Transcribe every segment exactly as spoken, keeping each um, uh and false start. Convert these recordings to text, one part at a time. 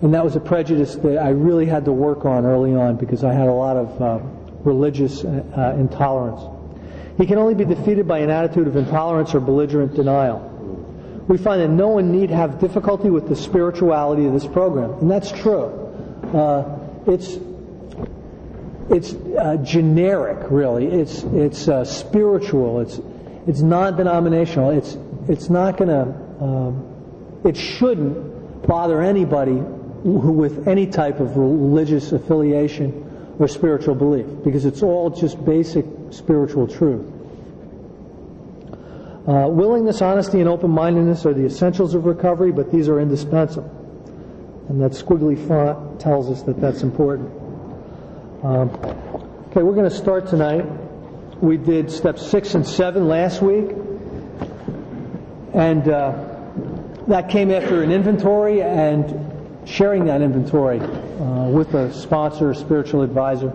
and that was a prejudice that I really had to work on early on because I had a lot of uh, religious uh, intolerance. He can only be defeated by an attitude of intolerance or belligerent denial. We find that no one need have difficulty with the spirituality of this program, and that's true. Uh, it's it's uh, generic, really. It's it's uh, spiritual. It's it's non-denominational. It's it's not going to. Um, it shouldn't bother anybody who, with any type of religious affiliation or spiritual belief, because it's all just basic spiritual truth. Uh, willingness, honesty, and open-mindedness are the essentials of recovery, but these are indispensable. And that squiggly font tells us that that's important. Um, okay, we're going to start tonight. We did steps six and seven last week, and uh, that came after an inventory and sharing that inventory uh, with a sponsor, a spiritual advisor.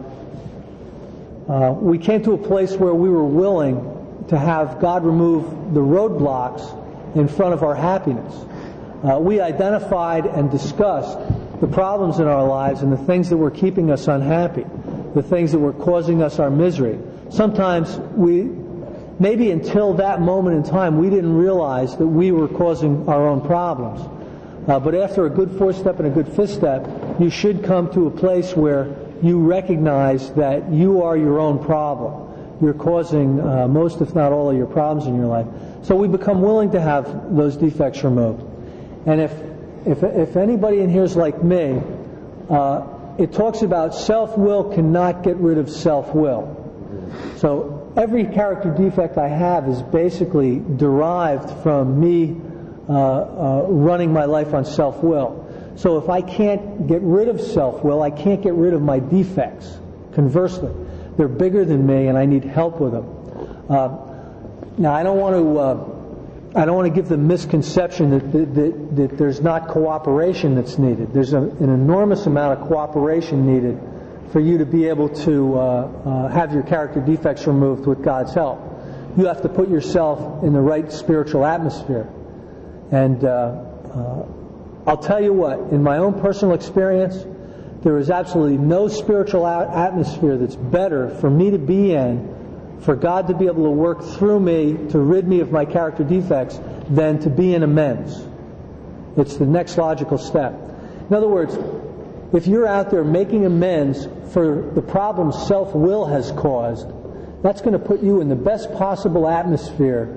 Uh, we came to a place where we were willing to have God remove the roadblocks in front of our happiness. Uh, we identified and discussed the problems in our lives and the things that were keeping us unhappy, the things that were causing us our misery. Sometimes we, maybe until that moment in time, we didn't realize that we were causing our own problems. Uh, but after a good fourth step and a good fifth step, you should come to a place where you recognize that you are your own problem. You're causing uh, most, if not all, of your problems in your life. So we become willing to have those defects removed. And if if, if anybody in here is like me, uh, it talks about self-will cannot get rid of self-will. So every character defect I have is basically derived from me uh, uh, running my life on self-will. So if I can't get rid of self-will, I can't get rid of my defects. Conversely, they're bigger than me, and I need help with them. Uh, now, I don't want to. Uh, I don't want to give the misconception that, that, that, that there's not cooperation that's needed. There's a, an enormous amount of cooperation needed for you to be able to uh, uh, have your character defects removed with God's help. You have to put yourself in the right spiritual atmosphere. And uh, uh, I'll tell you what, in my own personal experience, there is absolutely no spiritual atmosphere that's better for me to be in, for God to be able to work through me to rid me of my character defects, than to be in amends. It's the next logical step. In other words, if you're out there making amends for the problems self-will has caused, that's going to put you in the best possible atmosphere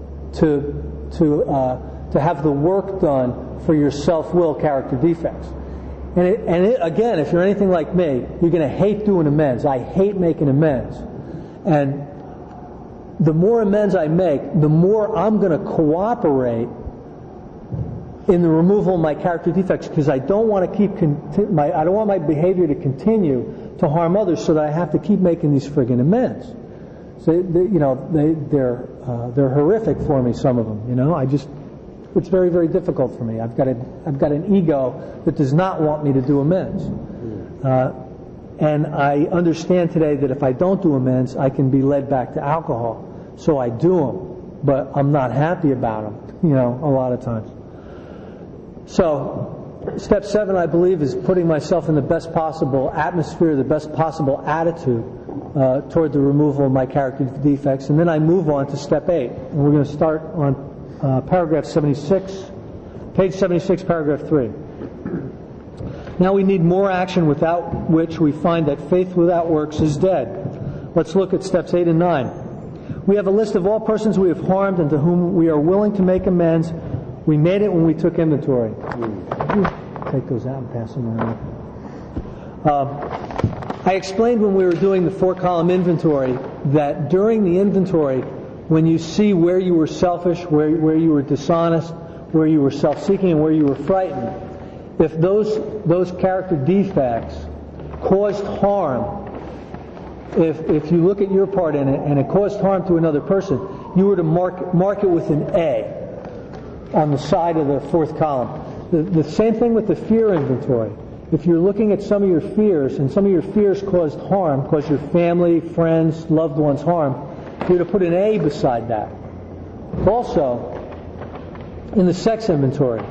to to uh, to have the work done for your self-will character defects. And, it, and it, again, if you're anything like me, you're going to hate doing amends. I hate making amends. And the more amends I make, the more I'm going to cooperate in the removal of my character defects, because I don't want to keep conti- my I don't want my behavior to continue to harm others, so that I have to keep making these friggin' amends. So they, you know they they're uh, they're horrific for me. Some of them, you know, I just. It's very, very difficult for me. I've got a, I've got an ego that does not want me to do amends. Uh, and I understand today that if I don't do amends, I can be led back to alcohol. So I do them, but I'm not happy about them, you know, a lot of times. So, step seven, I believe, is putting myself in the best possible atmosphere, the best possible attitude uh, toward the removal of my character defects. And then I move on to step eight. And we're going to start on Uh, paragraph seventy-six, page seventy-six, paragraph three. Now we need more action, without which we find that faith without works is dead. Let's look at steps eight and nine. We have a list of all persons we have harmed and to whom we are willing to make amends. We made it when we took inventory. Take those out and pass them around. Uh, I explained when we were doing the four-column inventory that during the inventory, when you see where you were selfish, where where you were dishonest, where you were self-seeking, and where you were frightened, if those those character defects caused harm, if if you look at your part in it and it caused harm to another person, you were to mark mark it with an A on the side of the fourth column. The, the same thing with the fear inventory. If you're looking at some of your fears, and some of your fears caused harm, caused your family, friends, loved ones harm, you're to put an A beside that. Also, in the sex inventory,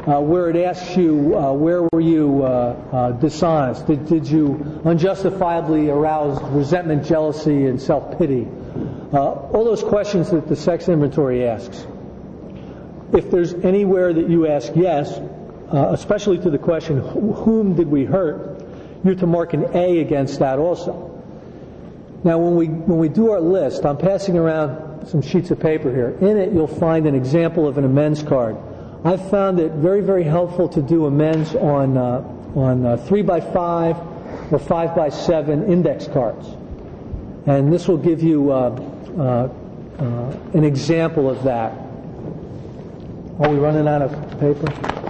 uh, where it asks you, uh, where were you uh, uh, dishonest? Did, did you unjustifiably arouse resentment, jealousy, and self-pity? Uh, all those questions that the sex inventory asks. If there's anywhere that you ask yes, uh, especially to the question, whom did we hurt, you're to mark an A against that also. Now, when we when we do our list, I'm passing around some sheets of paper here. In it, you'll find an example of an amends card. I've found it very, very helpful to do amends on uh, on uh, three by five or five by seven index cards, and this will give you uh, uh, uh, an example of that. Are we running out of paper?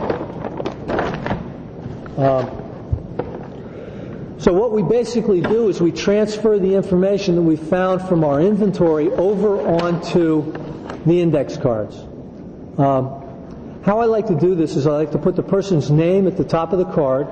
Um, So what we basically do is we transfer the information that we found from our inventory over onto the index cards. Um, how I like to do this is I like to put the person's name at the top of the card,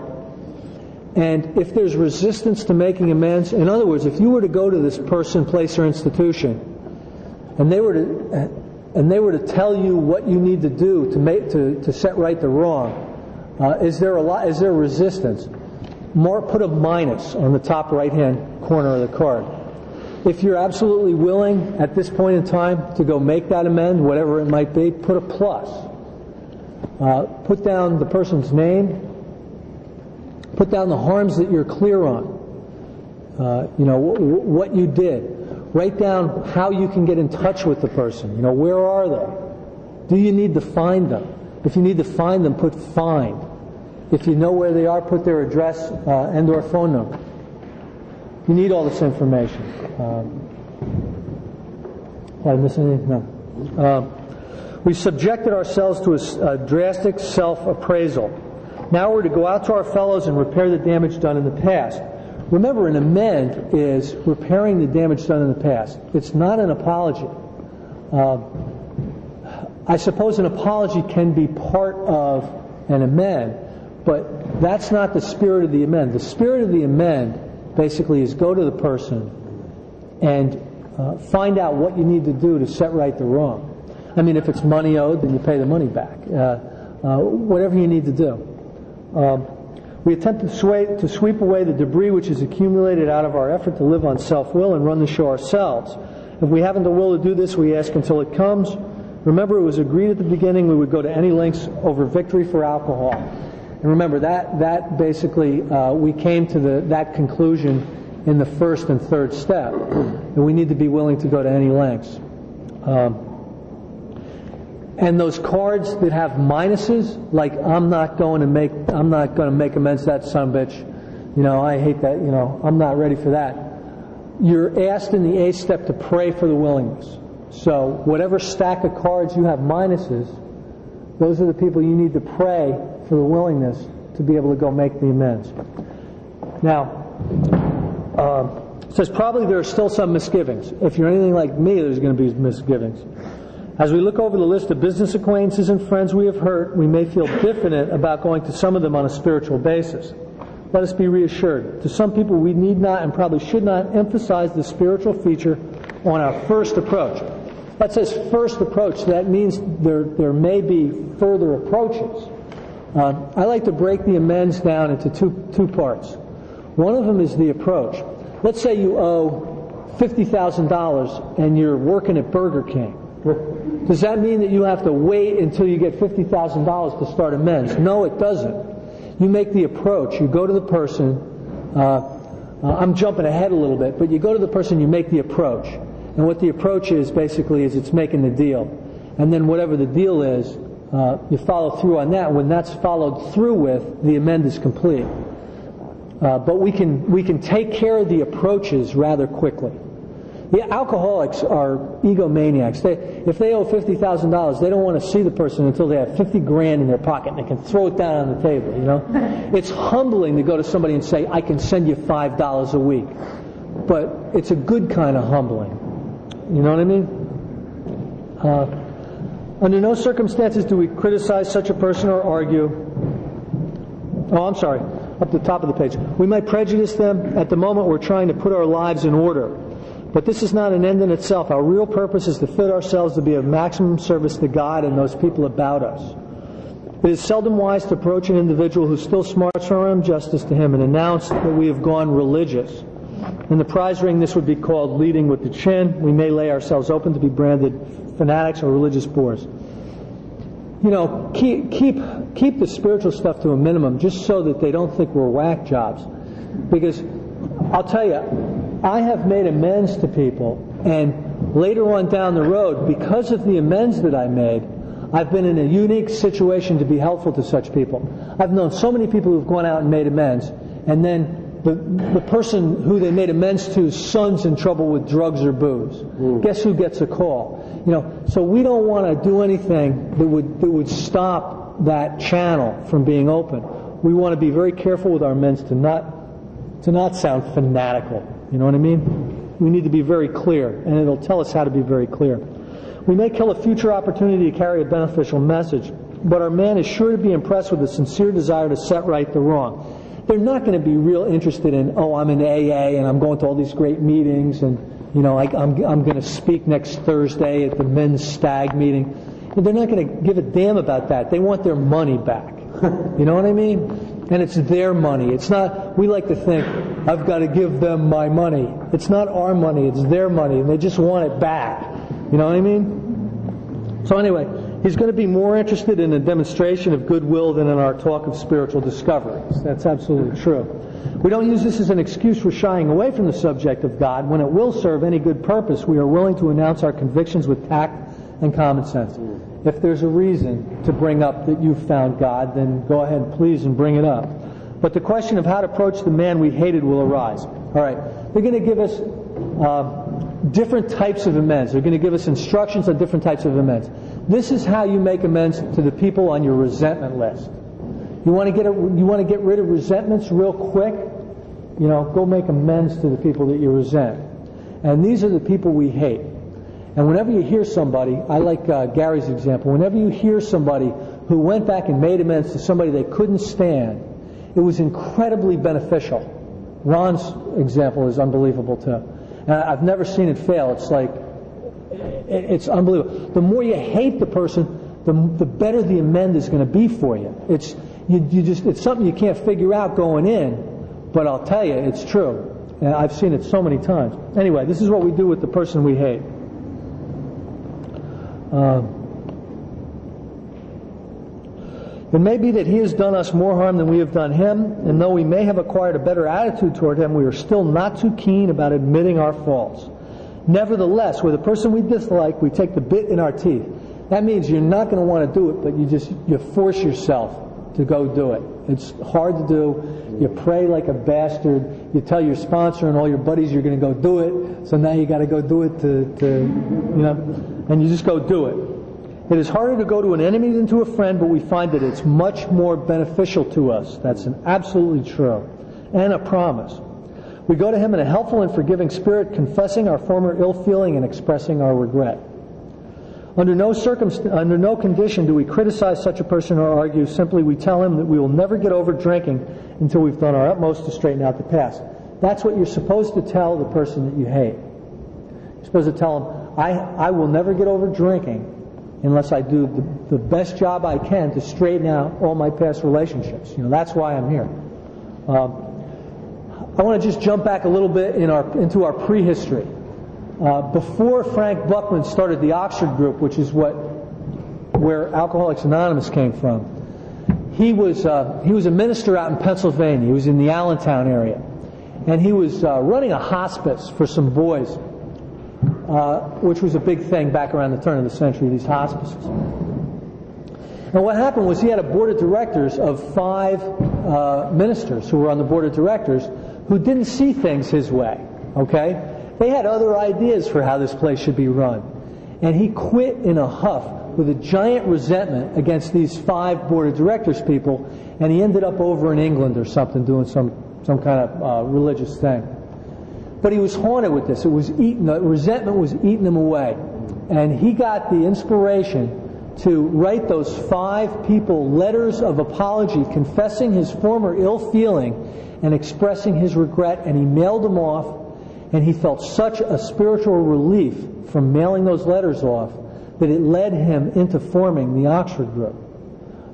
and if there's resistance to making amends, in other words, if you were to go to this person, place, or institution, and they were to and they were to tell you what you need to do to make to, to set right the wrong, uh, is there a lot, is there resistance? More, put a minus on the top right-hand corner of the card. If you're absolutely willing at this point in time to go make that amend, whatever it might be, put a plus. Uh, put down the person's name. Put down the harms that you're clear on. Uh, you know, w- w- what you did. Write down how you can get in touch with the person. You know, where are they? Do you need to find them? If you need to find them, put find. If you know where they are, put their address uh, and or phone number. You need all this information. Um, did I miss anything? No. Um, we subjected ourselves to a, a drastic self-appraisal. Now we're to go out to our fellows and repair the damage done in the past. Remember, an amend is repairing the damage done in the past. It's not an apology. Uh, I suppose an apology can be part of an amend, but that's not the spirit of the amend. The spirit of the amend basically is go to the person and uh, find out what you need to do to set right the wrong. I mean, if it's money owed, then you pay the money back. Uh, uh, whatever you need to do. Um, we attempt to, sway, to sweep away the debris which is accumulated out of our effort to live on self-will and run the show ourselves. If we haven't the will to do this, we ask until it comes. Remember, it was agreed at the beginning we would go to any lengths over victory for alcohol. And remember, that that basically, uh, we came to the that conclusion in the first and third step. And we need to be willing to go to any lengths. Um, and those cards that have minuses, like I'm not going to make I'm not going to make amends to that son of a bitch. You know, I hate that. You know, I'm not ready for that. You're asked in the eighth step to pray for the willingness. So whatever stack of cards you have minuses, those are the people you need to pray for the willingness to be able to go make the amends. Now, uh, it says probably there are still some misgivings. If you're anything like me, there's going to be misgivings. As we look over the list of business acquaintances and friends we have hurt, we may feel diffident about going to some of them on a spiritual basis. Let us be reassured. To some people, we need not and probably should not emphasize the spiritual feature on our first approach. That says first approach. That means there there may be further approaches. Uh, I like to break the amends down into two two parts. One of them is the approach. Let's say you owe fifty thousand dollars and you're working at Burger King. Does that mean that you have to wait until you get fifty thousand dollars to start amends? No, it doesn't. You make the approach. You go to the person. Uh, uh, I'm jumping ahead a little bit, but you go to the person, you make the approach. And what the approach is, basically, is it's making the deal. And then whatever the deal is, uh, you follow through on that. When that's followed through with, the amend is complete. Uh, but we can we can take care of the approaches rather quickly. The alcoholics are egomaniacs. They, if they owe fifty thousand dollars, they don't want to see the person until they have fifty grand in their pocket and they can throw it down on the table, you know. It's humbling to go to somebody and say, I can send you five dollars a week. But it's a good kind of humbling. You know what I mean? Uh, under no circumstances do we criticize such a person or argue. Oh, I'm sorry. Up the top of the page. We might prejudice them. At the moment, we're trying to put our lives in order. But this is not an end in itself. Our real purpose is to fit ourselves to be of maximum service to God and those people about us. It is seldom wise to approach an individual who still smarts from our injustice to him and announce that we have gone religious. In the prize ring, this would be called leading with the chin. We may lay ourselves open to be branded fanatics or religious bores. You know, keep keep keep the spiritual stuff to a minimum, just so that they don't think we're whack jobs. Because I'll tell you, I have made amends to people, and later on down the road, because of the amends that I made, I've been in a unique situation to be helpful to such people. I've known so many people who've gone out and made amends, and then the the person who they made amends to's son's in trouble with drugs or booze. Mm. Guess who gets a call? You know, so we don't want to do anything that would that would stop that channel from being open. We want to be very careful with our amends to not to not sound fanatical. You know what I mean? We need to be very clear, and it'll tell us how to be very clear. We may kill a future opportunity to carry a beneficial message, but our man is sure to be impressed with a sincere desire to set right the wrong. They're not going to be real interested in, oh, I'm in A A and I'm going to all these great meetings, and you know, I, I'm I'm going to speak next Thursday at the men's stag meeting. And they're not going to give a damn about that. They want their money back. You know what I mean? And it's their money. It's not. We like to think I've got to give them my money. It's not our money. It's their money, and they just want it back. You know what I mean? So anyway, he's going to be more interested in a demonstration of goodwill than in our talk of spiritual discoveries. That's absolutely true. We don't use this as an excuse for shying away from the subject of God. When it will serve any good purpose, we are willing to announce our convictions with tact and common sense. If there's a reason to bring up that you've found God, then go ahead, please, and bring it up. But the question of how to approach the man we hated will arise. All right, they're going to give us uh, different types of amends. They're going to give us instructions on different types of amends. This is how you make amends to the people on your resentment list. You want to get a, you want to get rid of resentments real quick? You know, go make amends to the people that you resent. And these are the people we hate. And whenever you hear somebody, I like uh, Gary's example, whenever you hear somebody who went back and made amends to somebody they couldn't stand, it was incredibly beneficial. Ron's example is unbelievable too. And I've never seen it fail. It's like, it's unbelievable. The more you hate the person, the, the better the amend is going to be for you. It's you, you just it's something you can't figure out going in, but I'll tell you, it's true. And I've seen it so many times. Anyway, this is what we do with the person we hate. Uh, it may be that he has done us more harm than we have done him, and though we may have acquired a better attitude toward him, we are still not too keen about admitting our faults. Nevertheless, with a person we dislike, we take the bit in our teeth. That means you're not going to want to do it, but you just you force yourself to go do it. It's hard to do. You pray like a bastard. You tell your sponsor and all your buddies you're going to go do it. So now you got to go do it to, to, you know, and you just go do it. It is harder to go to an enemy than to a friend, but we find that it's much more beneficial to us. That's an absolutely true, and a promise. We go to him in a helpful and forgiving spirit, confessing our former ill feeling and expressing our regret. Under no circumst- under no condition do we criticize such a person or argue. Simply we tell him that we will never get over drinking until we've done our utmost to straighten out the past. That's what you're supposed to tell the person that you hate. You're supposed to tell him, I, I will never get over drinking unless I do the, the best job I can to straighten out all my past relationships. You know, that's why I'm here. Um, I want to just jump back a little bit in our, into our prehistory. Uh, before Frank Buckman started the Oxford group, which is what where Alcoholics Anonymous came from, he was uh, he was a minister out in Pennsylvania. He was in the Allentown area, and he was uh, running a hospice for some boys, uh, which was a big thing back around the turn of the century. These hospices. And what happened was he had a board of directors of five uh, ministers who were on the board of directors who didn't see things his way. Okay. They had other ideas for how this place should be run. And he quit in a huff with a giant resentment against these five board of directors people, and he ended up over in England or something doing some, some kind of uh, religious thing. But he was haunted with this. It was eating, the resentment was eating him away. And he got the inspiration to write those five people letters of apology, confessing his former ill feeling and expressing his regret, and he mailed them off. And he felt such a spiritual relief from mailing those letters off that it led him into forming the Oxford group.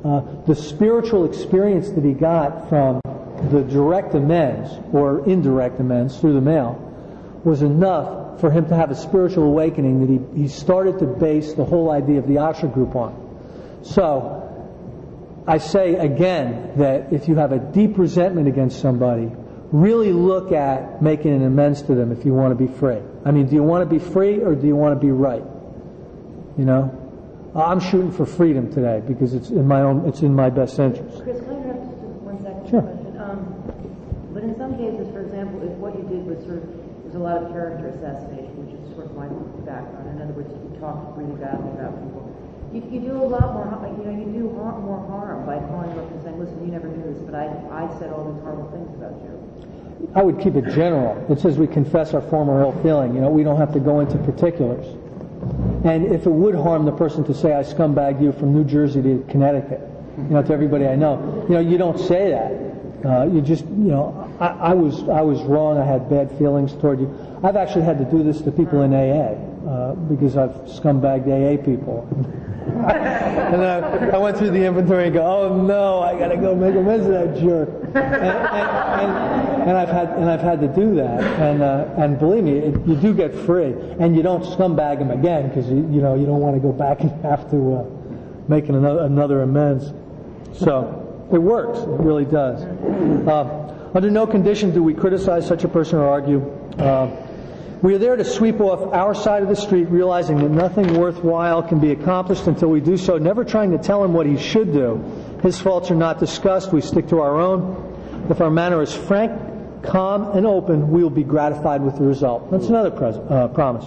Uh, the spiritual experience that he got from the direct amends or indirect amends through the mail was enough for him to have a spiritual awakening that he, he started to base the whole idea of the Asher Group on. So, I say again that if you have a deep resentment against somebody, really look at making an amends to them if you want to be free. I mean, do you want to be free or do you want to be right? You know? I'm shooting for freedom today because it's in my own, it's in my best interest. Chris, can I interrupt just one second? Sure. Question? Um, but in some cases, for example, if what you did was sort of, there's a lot of character assassination, which is sort of my background. In other words, you talk really badly about people. You, you do a lot more, you know, you do harm, more harm by calling them up and saying, listen, you never knew this, but I, I said all these horrible things about you. I would keep it general. It says we confess our former ill feeling. You know, we don't have to go into particulars. And if it would harm the person to say, I scumbagged you from New Jersey to Connecticut, you know, to everybody I know, you know, you don't say that. Uh, you just, you know, I, I was I was wrong. I had bad feelings toward you. I've actually had to do this to people in A A uh, because I've scumbagged A A people. And I, I went through the inventory and go, oh no, I got to go make amends to that jerk. And, and, and, and I've had and I've had to do that. And uh, and believe me, it, you do get free, and you don't scumbag them again because you you know you don't want to go back and have to uh, make another another amends. So it works. It really does. Uh, under no condition do we criticize such a person or argue. Uh, We are there to sweep off our side of the street, realizing that nothing worthwhile can be accomplished until we do so, never trying to tell him what he should do. His faults are not discussed. We stick to our own. If our manner is frank, calm, and open, we will be gratified with the result. That's another pres- uh, promise.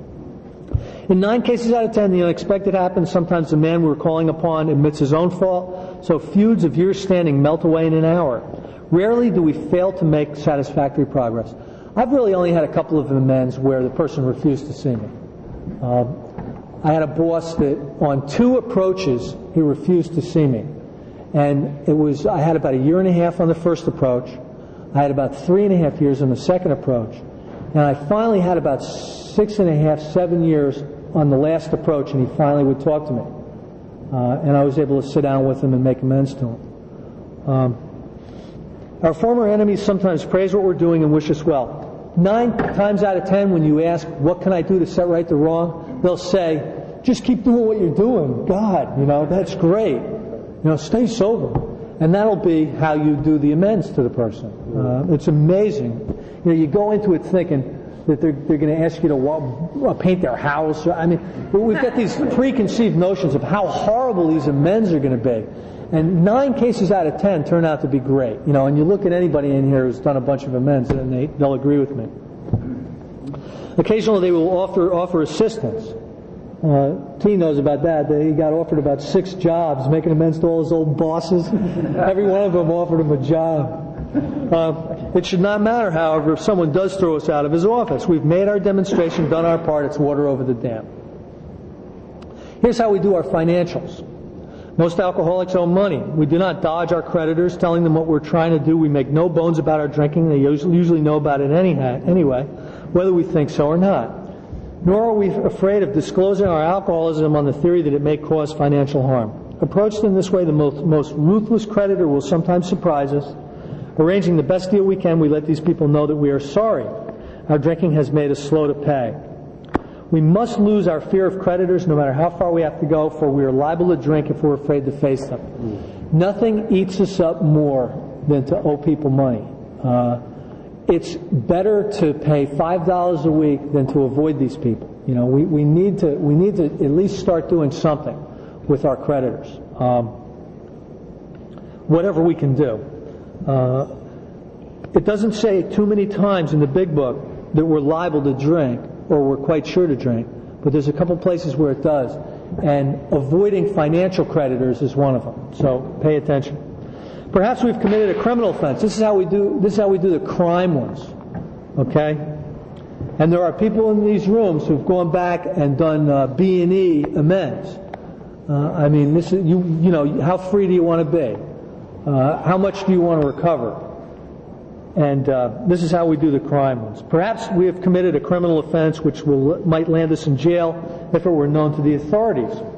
In nine cases out of ten, the unexpected happens. Sometimes the man we're calling upon admits his own fault, so feuds of years standing melt away in an hour. Rarely do we fail to make satisfactory progress. I've really only had a couple of amends where the person refused to see me. Uh, I had a boss that on two approaches he refused to see me. And it was, I had about a year and a half on the first approach. I had about three and a half years on the second approach. And I finally had about six and a half, seven years on the last approach, and he finally would talk to me. Uh, and I was able to sit down with him and make amends to him. Um, our former enemies sometimes praise what we're doing and wish us well. Nine times out of ten, when you ask, what can I do to set right the wrong? They'll say, just keep doing what you're doing. God, you know, that's great. You know, stay sober. And that'll be how you do the amends to the person. Uh, it's amazing. You know, you go into it thinking that they're, they're going to ask you to wa- paint their house. I mean, we've got these preconceived notions of how horrible these amends are going to be. And nine cases out of ten turn out to be great. You know, and you look at anybody in here who's done a bunch of amends, and they, they'll agree with me. Occasionally they will offer offer assistance. Uh, T knows about that. He got offered about six jobs, making amends to all his old bosses. Every one of them offered him a job. Uh, it should not matter, however, if someone does throw us out of his office. We've made our demonstration, done our part. It's water over the dam. Here's how we do our financials. Most alcoholics owe money. We do not dodge our creditors, telling them what we're trying to do. We make no bones about our drinking. They usually know about it anyhow, anyway, whether we think so or not. Nor are we afraid of disclosing our alcoholism on the theory that it may cause financial harm. Approached in this way, the most, most ruthless creditor will sometimes surprise us. Arranging the best deal we can, we let these people know that we are sorry. Our drinking has made us slow to pay. We must lose our fear of creditors no matter how far we have to go, for we are liable to drink if we're afraid to face them. Mm. Nothing eats us up more than to owe people money. Uh, it's better to pay five dollars a week than to avoid these people. You know, we, we need to we need to at least start doing something with our creditors. Um, whatever we can do. Uh, it doesn't say too many times in the big book that we're liable to drink, or we're quite sure to drink, but there's a couple places where it does, and avoiding financial creditors is one of them. So pay attention. Perhaps we've committed a criminal offense. This is how we do. This is how we do the crime ones. Okay, and there are people in these rooms who've gone back and done uh, B and E amends. Uh, I mean, this is you. You know, how free do you want to be? Uh, how much do you want to recover? And uh, this is how we do the crime ones. Perhaps we have committed a criminal offense which will, might land us in jail if it were known to the authorities.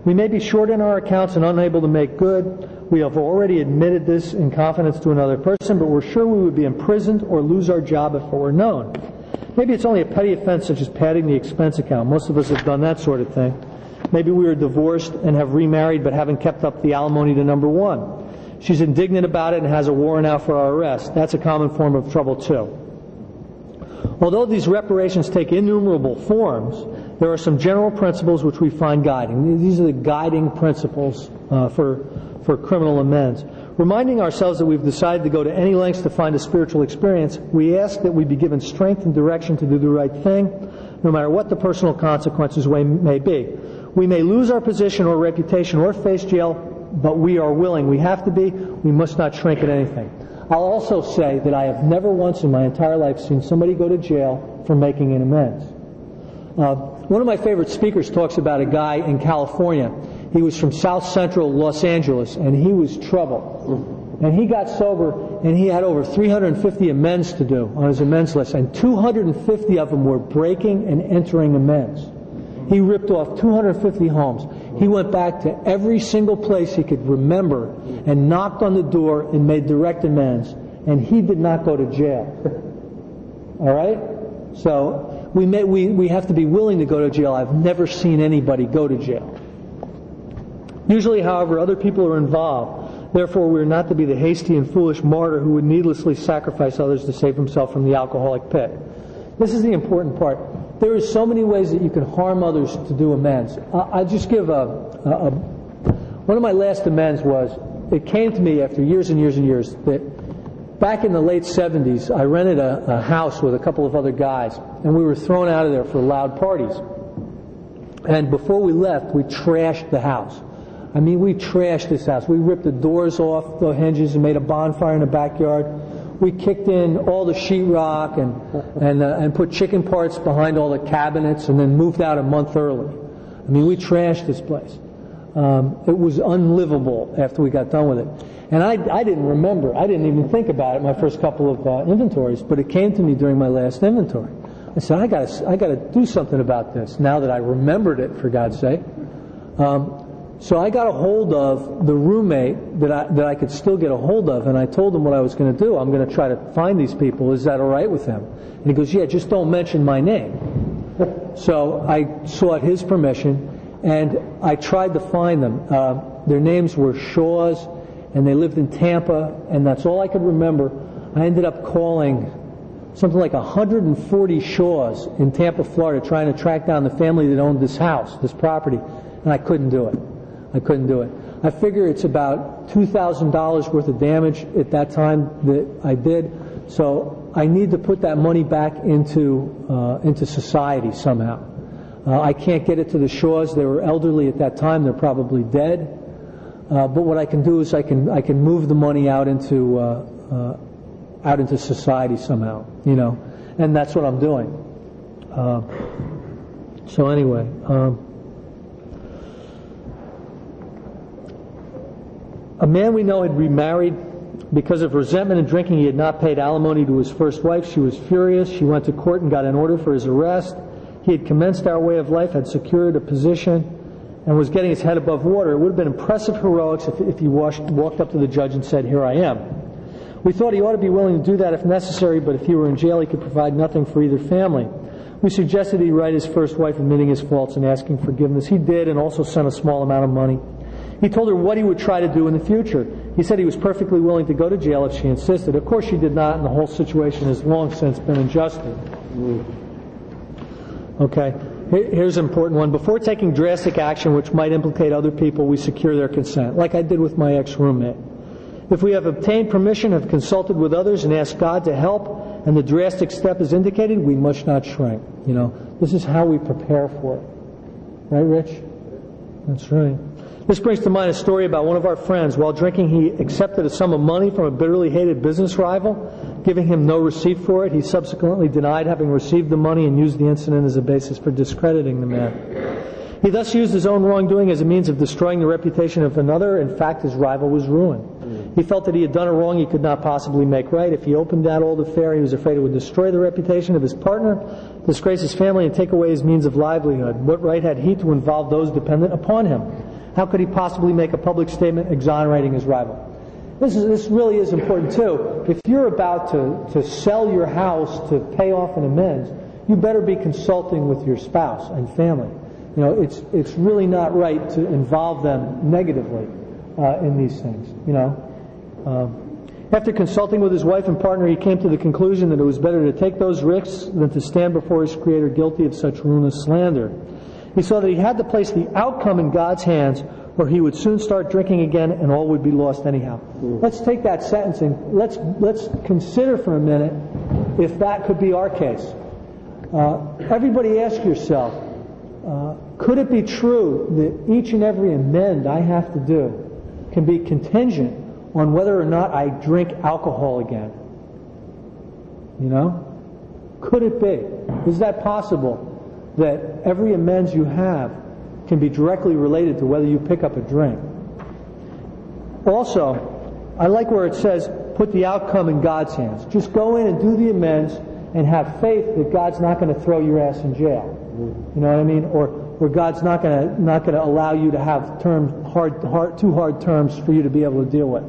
We may be short in our accounts and unable to make good. We have already admitted this in confidence to another person, but we're sure we would be imprisoned or lose our job if it were known. Maybe it's only a petty offense such as padding the expense account. Most of us have done that sort of thing. Maybe we were divorced and have remarried but haven't kept up the alimony to number one. She's indignant about it and has a warrant out for our arrest. That's a common form of trouble too. Although these reparations take innumerable forms, there are some general principles which we find guiding. These are the guiding principles uh, for, for criminal amends. Reminding ourselves that we've decided to go to any lengths to find a spiritual experience, we ask that we be given strength and direction to do the right thing, no matter what the personal consequences may be. We may lose our position or reputation or face jail, but we are willing. We have to be. We must not shrink at anything. I'll also say that I have never once in my entire life seen somebody go to jail for making an amends. Uh, one of my favorite speakers talks about a guy in California. He was from South Central Los Angeles, and he was trouble. And he got sober, and he had over three hundred fifty amends to do on his amends list, and two hundred fifty of them were breaking and entering amends. He ripped off two hundred fifty homes. He went back to every single place he could remember and knocked on the door and made direct amends, and he did not go to jail. All right? So we, may, we, we have to be willing to go to jail. I've never seen anybody go to jail. Usually, however, other people are involved. Therefore, we are not to be the hasty and foolish martyr who would needlessly sacrifice others to save himself from the alcoholic pit. This is the important part. There are so many ways that you can harm others to do amends. I'll just give a, a, a... One of my last amends was, it came to me after years and years and years that back in the late seventies, I rented a, a house with a couple of other guys, and we were thrown out of there for loud parties. And before we left, we trashed the house. I mean, we trashed this house. We ripped the doors off the hinges and made a bonfire in the backyard. We kicked in all the sheetrock and and uh, and put chicken parts behind all the cabinets, and then moved out a month early. I mean, we trashed this place. Um, it was unlivable after we got done with it. And I, I didn't remember. I didn't even think about it my first couple of uh, inventories, but it came to me during my last inventory. I said, I got I got to do something about this now that I remembered it, for God's sake. Um, So I got a hold of the roommate that I, that I could still get a hold of, and I told him what I was going to do. I'm going to try to find these people. Is that all right with him? And he goes, yeah, just don't mention my name. So I sought his permission, and I tried to find them. Uh, their names were Shaws, and they lived in Tampa, and that's all I could remember. I ended up calling something like one hundred forty Shaws in Tampa, Florida, trying to track down the family that owned this house, this property, and I couldn't do it. I couldn't do it. I figure it's about two thousand dollars worth of damage at that time that I did. So I need to put that money back into uh, into society somehow. Uh, I can't get it to the Shaws. They were elderly at that time. They're probably dead. Uh, but what I can do is I can I can move the money out into uh, uh, out into society somehow. You know, and that's what I'm doing. Uh, so anyway. Um, A man we know had remarried. Because of resentment and drinking, he had not paid alimony to his first wife. She was furious. She went to court and got an order for his arrest. He had commenced our way of life, had secured a position, and was getting his head above water. It would have been impressive heroics if, if he washed, walked up to the judge and said, "Here I am." We thought he ought to be willing to do that if necessary, but if he were in jail, he could provide nothing for either family. We suggested he write his first wife admitting his faults and asking forgiveness. He did, and also sent a small amount of money. He told her what he would try to do in the future. He said he was perfectly willing to go to jail if she insisted. Of course she did not, and the whole situation has long since been adjusted. Okay, here's an important one. Before taking drastic action which might implicate other people, we secure their consent, like I did with my ex-roommate. If we have obtained permission, have consulted with others, and asked God to help, and the drastic step is indicated, we must not shrink. You know, this is how we prepare for it. Right, Rich? That's right. This brings to mind a story about one of our friends. While drinking, he accepted a sum of money from a bitterly hated business rival, giving him no receipt for it. He subsequently denied having received the money and used the incident as a basis for discrediting the man. He thus used his own wrongdoing as a means of destroying the reputation of another. In fact, his rival was ruined. He felt that he had done a wrong he could not possibly make right. If he opened that old affair, he was afraid it would destroy the reputation of his partner, disgrace his family, and take away his means of livelihood. What right had he to involve those dependent upon him? How could he possibly make a public statement exonerating his rival? This is this really is important too. If you're about to, to sell your house to pay off an amends, you better be consulting with your spouse and family. You know, it's it's really not right to involve them negatively uh, in these things. You know, um, after consulting with his wife and partner, he came to the conclusion that it was better to take those risks than to stand before his Creator guilty of such ruinous slander. He saw that he had to place the outcome in God's hands, or he would soon start drinking again, and all would be lost anyhow. Mm. Let's take that sentence and let's let's consider for a minute if that could be our case. Uh, everybody ask yourself, uh, could it be true that each and every amend I have to do can be contingent on whether or not I drink alcohol again? You know? Could it be? Is that possible that every amends you have can be directly related to whether you pick up a drink? Also, I like where it says, put the outcome in God's hands. Just go in and do the amends and have faith that God's not going to throw your ass in jail. You know what I mean? Or, or God's not going to not going to allow you to have terms hard, hard, too hard terms for you to be able to deal with.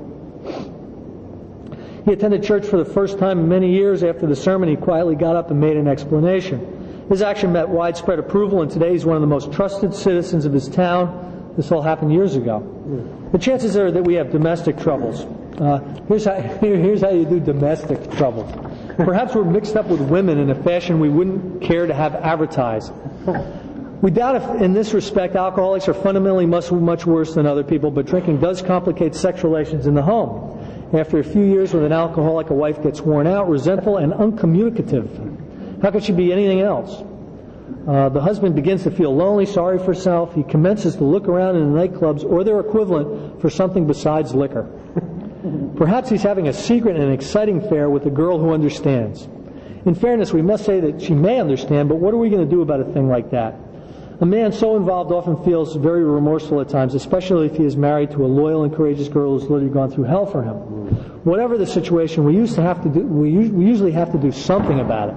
He attended church for the first time in many years. After the sermon, he quietly got up and made an explanation. His action met widespread approval, and today he's one of the most trusted citizens of his town. This all happened years ago. The chances are that we have domestic troubles. Uh, here's how, here's how you do domestic troubles. Perhaps we're mixed up with women in a fashion we wouldn't care to have advertised. We doubt if, in this respect, alcoholics are fundamentally much, much worse than other people, but drinking does complicate sex relations in the home. After a few years with an alcoholic, a wife gets worn out, resentful, and uncommunicative. How could she be anything else? Uh, the husband begins to feel lonely, sorry for himself. He commences to look around in the nightclubs or their equivalent for something besides liquor. Perhaps he's having a secret and exciting affair with a girl who understands. In fairness, we must say that she may understand, but what are we going to do about a thing like that? A man so involved often feels very remorseful at times, especially if he is married to a loyal and courageous girl who's literally gone through hell for him. Whatever the situation, we used to have to do. We, we usually have to do something about it.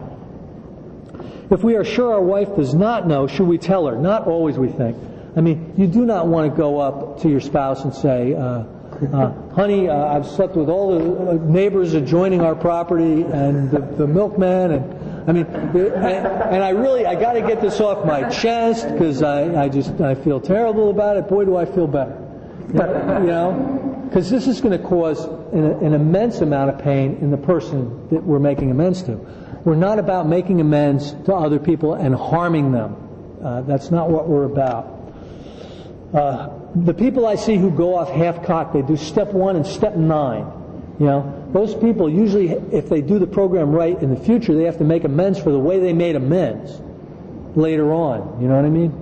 If we are sure our wife does not know, should we tell her? Not always, we think. I mean, you do not want to go up to your spouse and say, uh, uh, honey, uh, I've slept with all the neighbors adjoining our property and the, the milkman, and I mean, and, and I really, I got to get this off my chest because I, I just, I feel terrible about it. Boy, do I feel better. You know, because this is going to cause an, an immense amount of pain in the person that we're making amends to. We're not about making amends to other people and harming them. Uh, that's not what we're about. Uh, the people I see who go off half-cocked, they do step one and step nine. You know, those people usually, if they do the program right in the future, they have to make amends for the way they made amends later on. You know what I mean?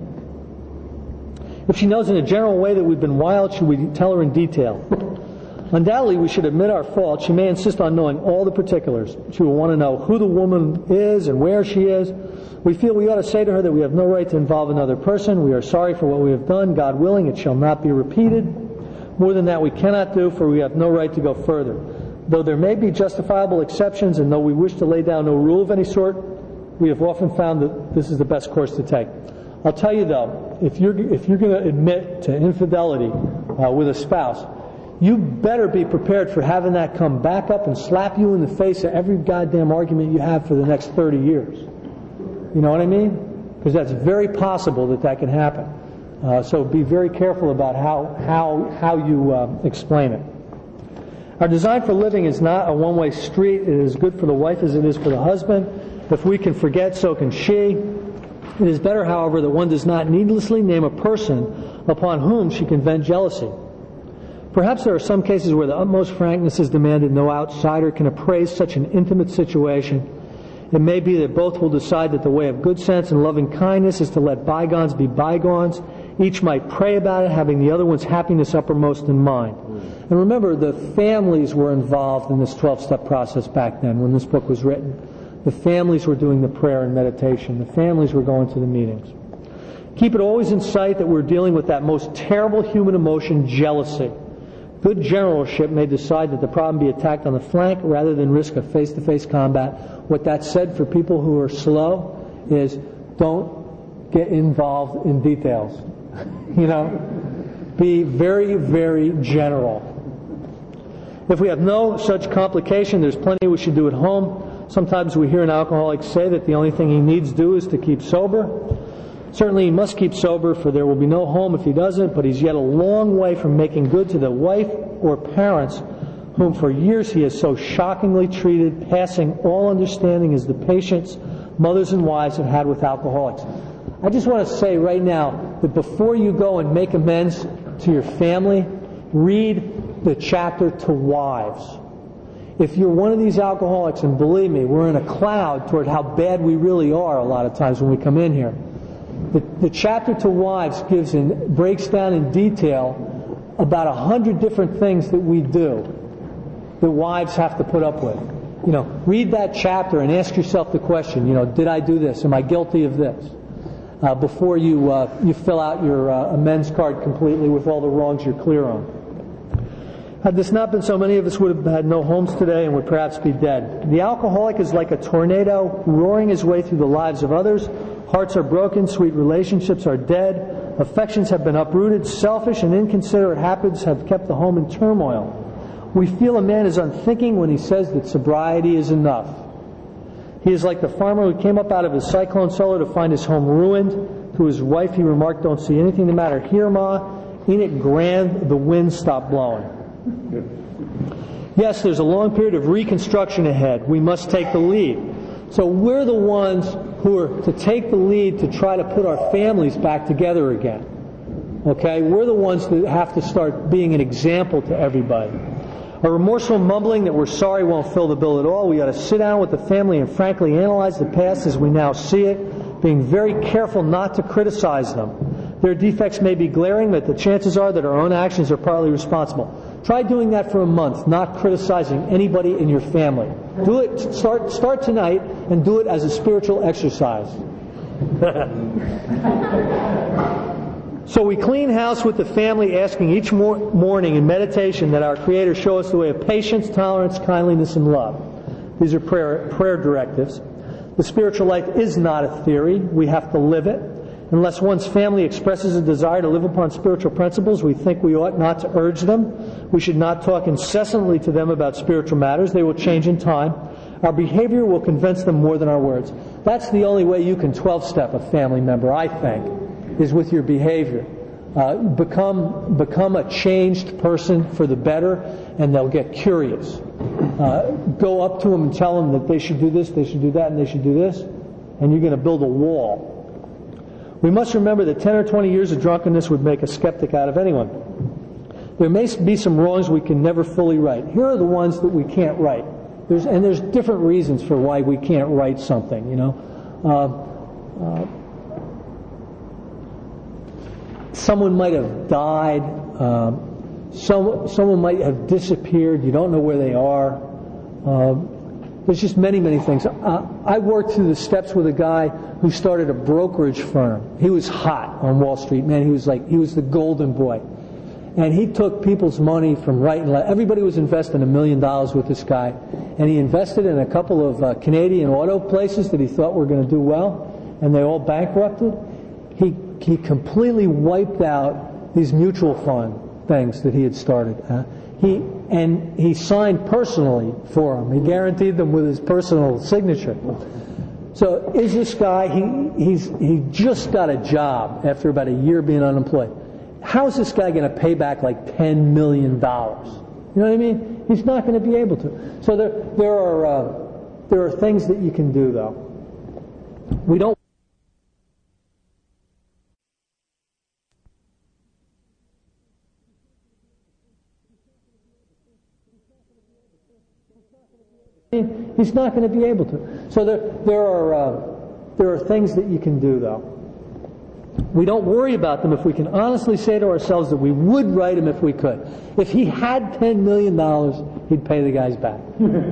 If she knows in a general way that we've been wild, should we tell her in detail? Undoubtedly, we should admit our fault. She may insist on knowing all the particulars. She will want to know who the woman is and where she is. We feel we ought to say to her that we have no right to involve another person. We are sorry for what we have done. God willing, it shall not be repeated. More than that we cannot do, for we have no right to go further. Though there may be justifiable exceptions, and though we wish to lay down no rule of any sort, we have often found that this is the best course to take. I'll tell you though, if you're if you're going to admit to infidelity uh, with a spouse, you better be prepared for having that come back up and slap you in the face of every goddamn argument you have for the next thirty years. You know what I mean? Because that's very possible that that can happen. Uh, so be very careful about how how how you uh, explain it. Our design for living is not a one-way street. It is good for the wife as it is for the husband. If we can forget, so can she. It is better, however, that one does not needlessly name a person upon whom she can vent jealousy. Perhaps there are some cases where the utmost frankness is demanded. No outsider can appraise such an intimate situation. It may be that both will decide that the way of good sense and loving kindness is to let bygones be bygones. Each might pray about it, having the other one's happiness uppermost in mind. And remember, the families were involved in this twelve-step process back then when this book was written. The families were doing the prayer and meditation. The families were going to the meetings. Keep it always in sight that we're dealing with that most terrible human emotion, jealousy. Good generalship may decide that the problem be attacked on the flank rather than risk a face-to-face combat. What that said for people who are slow is don't get involved in details. You know? be very, very general. If we have no such complication, there's plenty we should do at home. Sometimes we hear an alcoholic say that the only thing he needs to do is to keep sober. Certainly he must keep sober, for there will be no home if he doesn't, but he's yet a long way from making good to the wife or parents whom for years he has so shockingly treated, passing all understanding as the patience mothers and wives have had with alcoholics. I just want to say right now that before you go and make amends to your family, read the chapter to wives. If you're one of these alcoholics, and believe me, we're in a cloud toward how bad we really are a lot of times when we come in here. The, the chapter to wives gives and breaks down in detail about a hundred different things that we do that wives have to put up with. You know, read that chapter and ask yourself the question, you know, did I do this? Am I guilty of this? Uh, before you uh, you fill out your uh, amends card completely with all the wrongs you're clear on. Had this not been so, many of us would have had no homes today and would perhaps be dead. The alcoholic is like a tornado roaring his way through the lives of others. Hearts are broken, sweet relationships are dead, affections have been uprooted, selfish and inconsiderate habits have kept the home in turmoil. We feel a man is unthinking when he says that sobriety is enough. He is like the farmer who came up out of his cyclone cellar to find his home ruined. To his wife he remarked, "Don't see anything the matter here, Ma. Ain't it grand the wind stopped blowing?" Yes, there's a long period of reconstruction ahead. We must take the lead. So we're the ones who are to take the lead to try to put our families back together again. Okay? We're the ones that have to start being an example to everybody. A remorseful mumbling that we're sorry won't fill the bill at all. We ought to sit down with the family and frankly analyze the past as we now see it, being very careful not to criticize them. Their defects may be glaring, but the chances are that our own actions are partly responsible. Try doing that for a month, not criticizing anybody in your family. Do it. Start start tonight and do it as a spiritual exercise. So we clean house with the family, asking each mor- morning in meditation that our Creator show us the way of patience, tolerance, kindliness, and love. These are prayer, prayer directives. The spiritual life is not a theory. We have to live it. Unless one's family expresses a desire to live upon spiritual principles, we think we ought not to urge them. We should not talk incessantly to them about spiritual matters. They will change in time. Our behavior will convince them more than our words. That's the only way you can twelve-step a family member, I think, is with your behavior. Uh, become become a changed person for the better, and they'll get curious. Uh, go up to them and tell them that they should do this, they should do that, and they should do this, and you're going to build a wall. We must remember that ten or twenty years of drunkenness would make a skeptic out of anyone. There may be some wrongs we can never fully right. Here are the ones that we can't right. There's, and there's different reasons for why we can't right something, you know. Uh, uh, someone might have died. Uh, some, someone might have disappeared. You don't know where they are. Uh, There's just many, many things. Uh, I worked through the steps with a guy who started a brokerage firm. He was hot on Wall Street, man. He was like, he was the golden boy. And he took people's money from right and left. Everybody was investing a million dollars with this guy. And he invested in a couple of uh, Canadian auto places that he thought were going to do well. And they all bankrupted. He, he completely wiped out these mutual fund things that he had started. Uh, He and he signed personally for them. He guaranteed them with his personal signature. So is this guy? He he's he just got a job after about a year being unemployed. How is this guy going to pay back like ten million dollars? You know what I mean? He's not going to be able to. So there there are uh, there are things that you can do though. We don't. He's not going to be able to. So there, there are uh, there are things that you can do, though. We don't worry about them if we can honestly say to ourselves that we would write him if we could. If he had ten million dollars, he'd pay the guys back.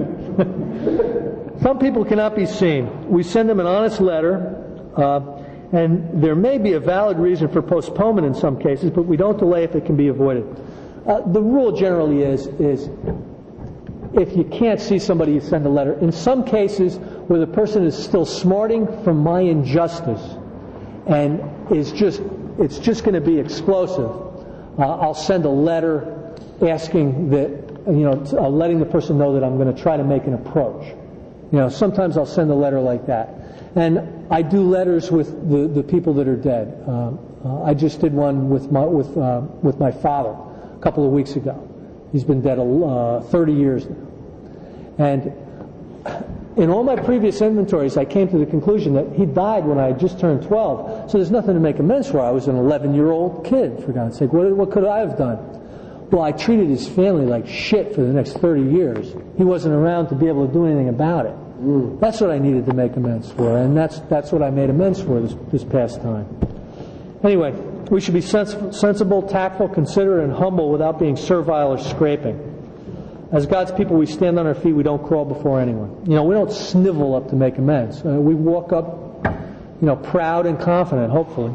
Some people cannot be seen. We send them an honest letter, uh, and there may be a valid reason for postponement in some cases, but we don't delay if it can be avoided. Uh, the rule generally is is if you can't see somebody, you send a letter. In some cases where the person is still smarting from my injustice and is just it's just going to be explosive, uh, I'll send a letter asking that, you know, uh, letting the person know that I'm going to try to make an approach. You know, sometimes I'll send a letter like that. And I do letters with the, the people that are dead. Uh, uh, I just did one with my, with, uh, with my father a couple of weeks ago. He's been dead uh, thirty years now. And in all my previous inventories, I came to the conclusion that he died when I had just turned twelve. So there's nothing to make amends for. I was an eleven-year-old kid, for God's sake. What, what could I have done? Well, I treated his family like shit for the next thirty years. He wasn't around to be able to do anything about it. Mm. That's what I needed to make amends for, and that's that's what I made amends for this, this past time. Anyway, we should be sens- sensible, tactful, considerate, and humble without being servile or scraping. As God's people, we stand on our feet. We don't crawl before anyone. You know, we don't snivel up to make amends. Uh, we walk up, you know, proud and confident, hopefully.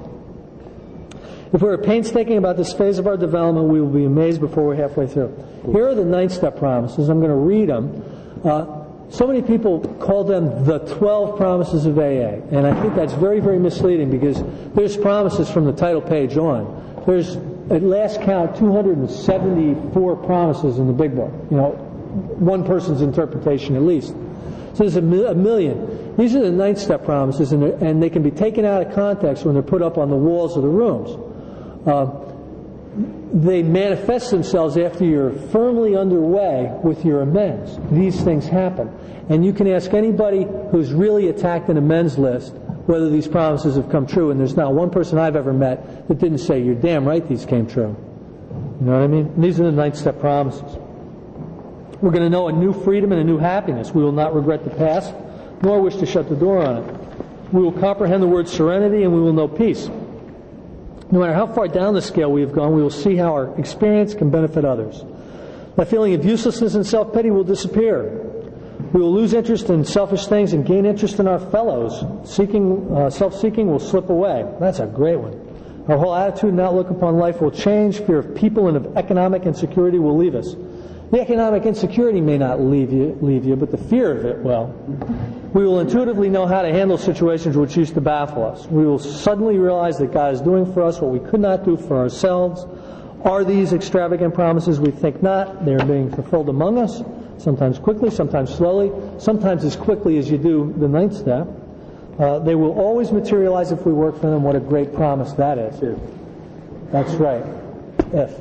If we're painstaking about this phase of our development, we will be amazed before we're halfway through. Here are the ninth step promises. I'm going to read them. Uh, so many people call them the twelve promises of A A, and I think that's very, very misleading because there's promises from the title page on. There's, at last count, two hundred seventy-four promises in the big book. You know, one person's interpretation at least. So there's a, mi- a million. These are the ninth step promises, and, and they can be taken out of context when they're put up on the walls of the rooms. Uh, they manifest themselves after you're firmly underway with your amends. These things happen. And you can ask anybody who's really attacked an amends list whether these promises have come true, and there's not one person I've ever met that didn't say, you're damn right these came true. You know what I mean? And these are the ninth step promises. We're going to know a new freedom and a new happiness. We will not regret the past, nor wish to shut the door on it. We will comprehend the word serenity, and we will know peace. No matter how far down the scale we have gone, we will see how our experience can benefit others. That feeling of uselessness and self-pity will disappear. We will lose interest in selfish things and gain interest in our fellows. Seeking, uh, self-seeking will slip away. That's a great one. Our whole attitude and outlook upon life will change. Fear of people and of economic insecurity will leave us. The economic insecurity may not leave you, leave you, but the fear of it will. We will intuitively know how to handle situations which used to baffle us. We will suddenly realize that God is doing for us what we could not do for ourselves. Are these extravagant promises? We think not. They are being fulfilled among us, sometimes quickly, sometimes slowly, sometimes as quickly as you do the ninth step. Uh, they will always materialize if we work for them. What a great promise that is. If. That's right. If.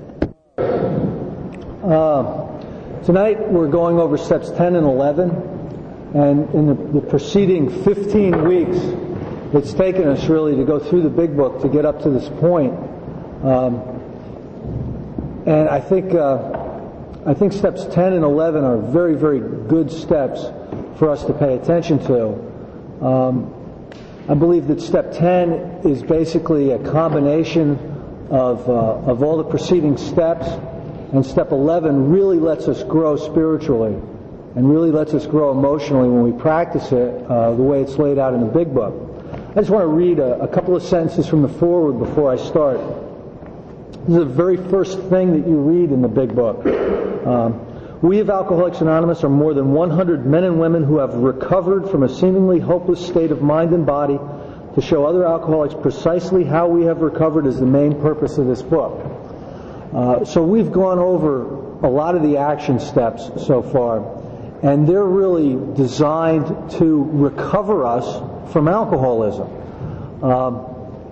Uh, tonight we're going over steps ten and eleven. And in the, the preceding fifteen weeks, it's taken us really to go through the big book to get up to this point. Um, and I think uh, I think steps ten and eleven are very, very good steps for us to pay attention to. Um, I believe that step ten is basically a combination of uh, of all the preceding steps, and step eleven really lets us grow spiritually and really lets us grow emotionally when we practice it uh, the way it's laid out in the big book. I just want to read a, a couple of sentences from the foreword before I start. This is the very first thing that you read in the big book. Um, we of Alcoholics Anonymous are more than one hundred men and women who have recovered from a seemingly hopeless state of mind and body. To show other alcoholics precisely how we have recovered is the main purpose of this book. Uh, so we've gone over a lot of the action steps so far, and they're really designed to recover us from alcoholism. Um,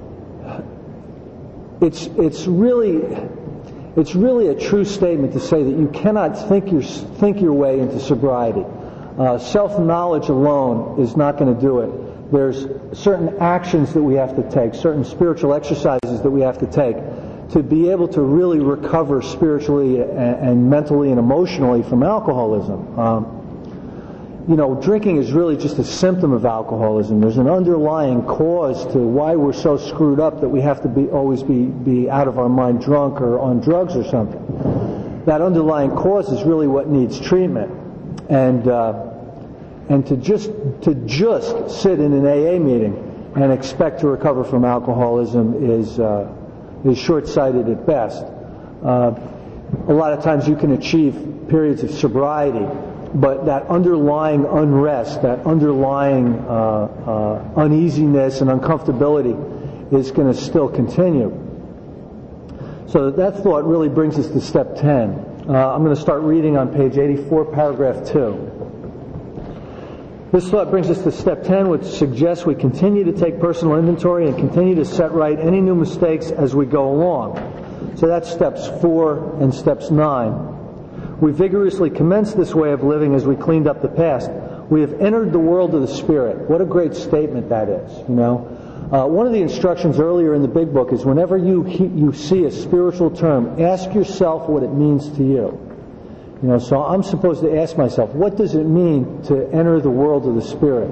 it's it's really it's really a true statement to say that you cannot think your think your way into sobriety. Uh, self-knowledge alone is not going to do it. There's certain actions that we have to take, certain spiritual exercises that we have to take to be able to really recover spiritually and, and mentally and emotionally from alcoholism. Um, You know, drinking is really just a symptom of alcoholism. There's an underlying cause to why we're so screwed up that we have to be always be, be out of our mind drunk or on drugs or something. That underlying cause is really what needs treatment. And uh, and to just to just sit in an A A meeting and expect to recover from alcoholism is uh, is short-sighted at best. Uh, a lot of times you can achieve periods of sobriety, but that underlying unrest, that underlying uh, uh, uneasiness and uncomfortability is going to still continue. So that thought really brings us to step ten. Uh, I'm going to start reading on page eighty-four, paragraph two. This thought brings us to step ten, which suggests we continue to take personal inventory and continue to set right any new mistakes as we go along. So that's steps four and steps nine. We vigorously commenced this way of living as we cleaned up the past. We have entered the world of the Spirit. What a great statement that is, you know. Uh, one of the instructions earlier in the Big Book is whenever you you see a spiritual term, ask yourself what it means to you. You know, so I'm supposed to ask myself, what does it mean to enter the world of the Spirit?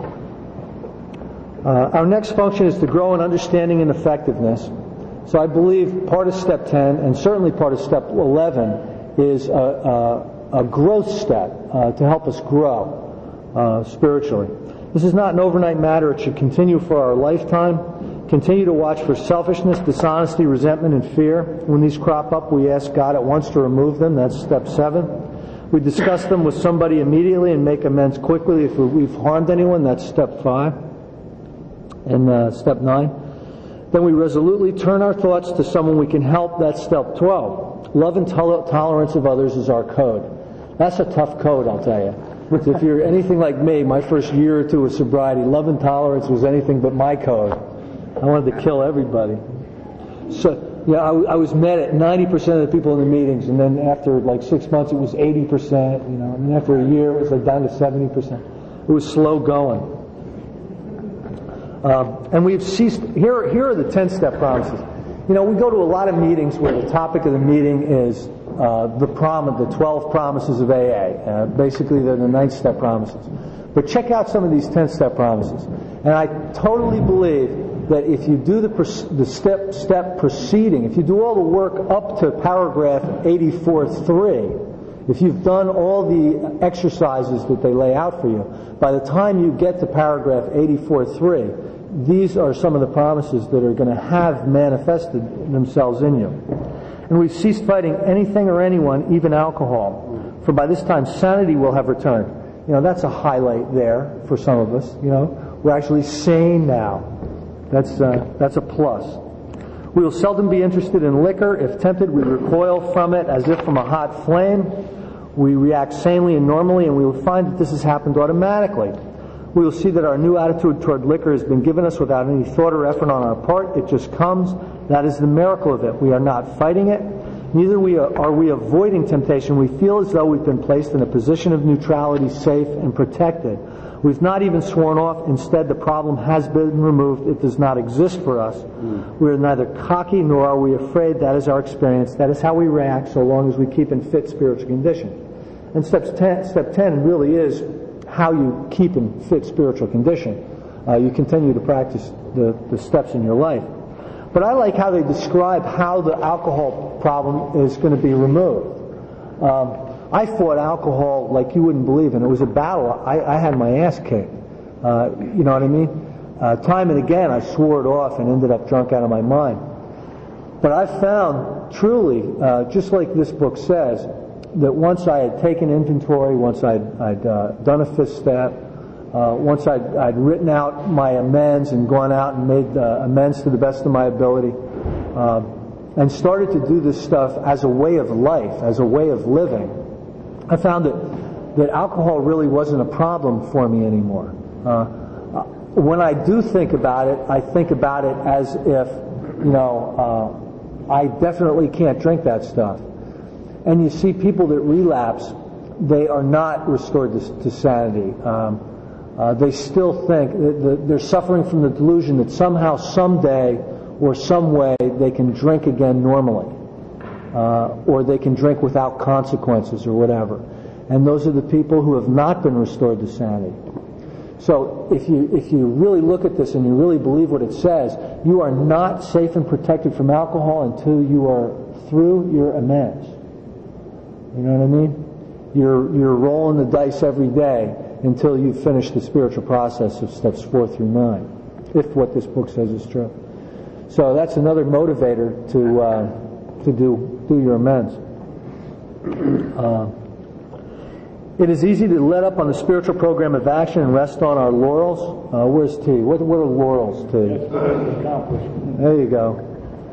Uh, our next function is to grow in understanding and effectiveness. So I believe part of step ten, and certainly part of step eleven, is a, a, a growth step uh, to help us grow uh, spiritually. This is not an overnight matter. It should continue for our lifetime. Continue to watch for selfishness, dishonesty, resentment, and fear. When these crop up, we ask God at once to remove them. That's step seven. We discuss them with somebody immediately and make amends quickly if we've harmed anyone. That's step five. And uh, step nine. Then we resolutely turn our thoughts to someone we can help. That's step twelve. Love and tol- tolerance of others is our code. That's a tough code, I'll tell you. If you're anything like me, my first year or two of sobriety, love and tolerance was anything but my code. I wanted to kill everybody. So, yeah, I, I was met at ninety percent of the people in the meetings, and then after like six months it was eighty percent, you know, and then after a year it was like down to seventy percent. It was slow going. Um, and we've ceased, here, here are the ten-step promises. You know, we go to a lot of meetings where the topic of the meeting is uh, the prom, the twelve promises of A A. Uh, basically, they're the ninth-step promises. But check out some of these ten-step promises. And I totally believe that if you do the, the step step proceeding, if you do all the work up to paragraph eighty-four three, if you've done all the exercises that they lay out for you, by the time you get to paragraph eighty-four three, these are some of the promises that are going to have manifested themselves in you. And we've ceased fighting anything or anyone, even alcohol. For by this time sanity will have returned. You know, that's a highlight there for some of us. You know, we're actually sane now. That's uh, that's a plus. We will seldom be interested in liquor. If tempted, we recoil from it as if from a hot flame. We react sanely and normally, and we will find that this has happened automatically. We will see that our new attitude toward liquor has been given us without any thought or effort on our part. It just comes. That is the miracle of it. We are not fighting it. Neither we are, are we avoiding temptation. We feel as though we've been placed in a position of neutrality, safe and protected. We've not even sworn off. Instead, the problem has been removed. It does not exist for us. Mm. We are neither cocky nor are we afraid. That is our experience. That is how we react so long as we keep in fit spiritual condition. And steps ten, step ten really is how you keep in fit spiritual condition. Uh, you continue to practice the, the steps in your life. But I like how they describe how the alcohol problem is going to be removed. Um, I fought alcohol like you wouldn't believe, and it was a battle. I, I had my ass kicked. Uh, you know what I mean? Uh, time and again, I swore it off and ended up drunk out of my mind. But I found, truly, uh, just like this book says, that once I had taken inventory, once I'd, I'd uh, done a fifth step, uh, once I'd, I'd written out my amends and gone out and made uh, amends to the best of my ability, uh, and started to do this stuff as a way of life, as a way of living, I found that, that alcohol really wasn't a problem for me anymore. Uh, when I do think about it, I think about it as if, you know, uh, I definitely can't drink that stuff. And you see people that relapse, they are not restored to, to sanity. Um, uh, they still think that they're suffering from the delusion that somehow, someday, or some way, they can drink again normally. Uh, or they can drink without consequences or whatever. And those are the people who have not been restored to sanity. So if you if you really look at this and you really believe what it says, you are not safe and protected from alcohol until you are through your amends. You know what I mean? You're you're rolling the dice every day until you finish the spiritual process of steps four through nine, if what this book says is true. So that's another motivator to uh, to do do your amends. Uh, it is easy to let up on the spiritual program of action and rest on our laurels. Uh, where's T? What, what are laurels, T? There you go.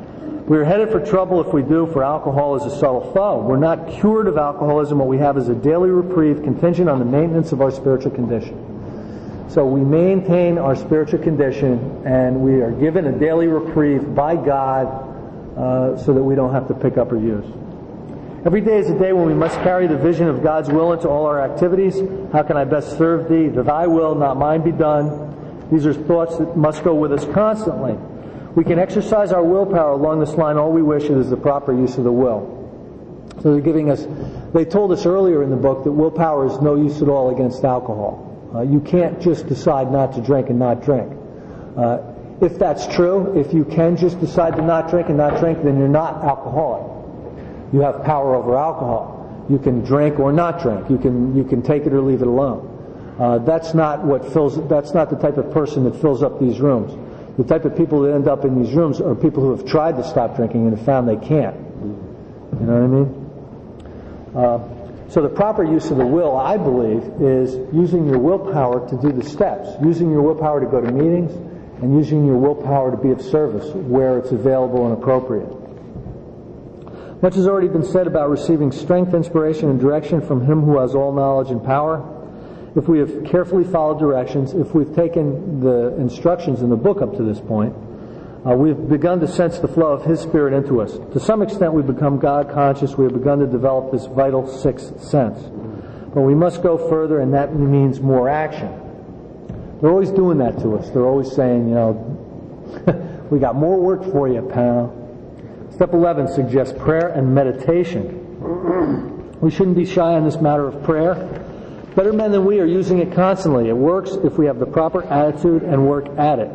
We're headed for trouble if we do, for alcohol is a subtle foe. We're not cured of alcoholism. What we have is a daily reprieve contingent on the maintenance of our spiritual condition. So we maintain our spiritual condition, and we are given a daily reprieve by God uh, so that we don't have to pick up or use. Every day is a day when we must carry the vision of God's will into all our activities. How can I best serve Thee? That Thy will, not mine, be done. These are thoughts that must go with us constantly. We can exercise our willpower along this line all we wish. It is the proper use of the will. So they're giving us, they told us earlier in the book that willpower is no use at all against alcohol. Uh, you can't just decide not to drink and not drink. Uh, if that's true, if you can just decide to not drink and not drink, then you're not alcoholic. You have power over alcohol. You can drink or not drink. You can you can take it or leave it alone. Uh, that's not what fills. That's not the type of person that fills up these rooms. The type of people that end up in these rooms are people who have tried to stop drinking and have found they can't. You know what I mean? Uh, so the proper use of the will, I believe, is using your willpower to do the steps, using your willpower to go to meetings, and using your willpower to be of service where it's available and appropriate. Much has already been said about receiving strength, inspiration, and direction from Him who has all knowledge and power. If we have carefully followed directions, if we've taken the instructions in the book up to this point, uh, we've begun to sense the flow of His Spirit into us. To some extent, we've become God-conscious. We have begun to develop this vital sixth sense. But we must go further, and that means more action. They're always doing that to us. They're always saying, you know, we got more work for you, pal. Step eleven suggests prayer and meditation. We shouldn't be shy on this matter of prayer. Better men than we are using it constantly. It works if we have the proper attitude and work at it.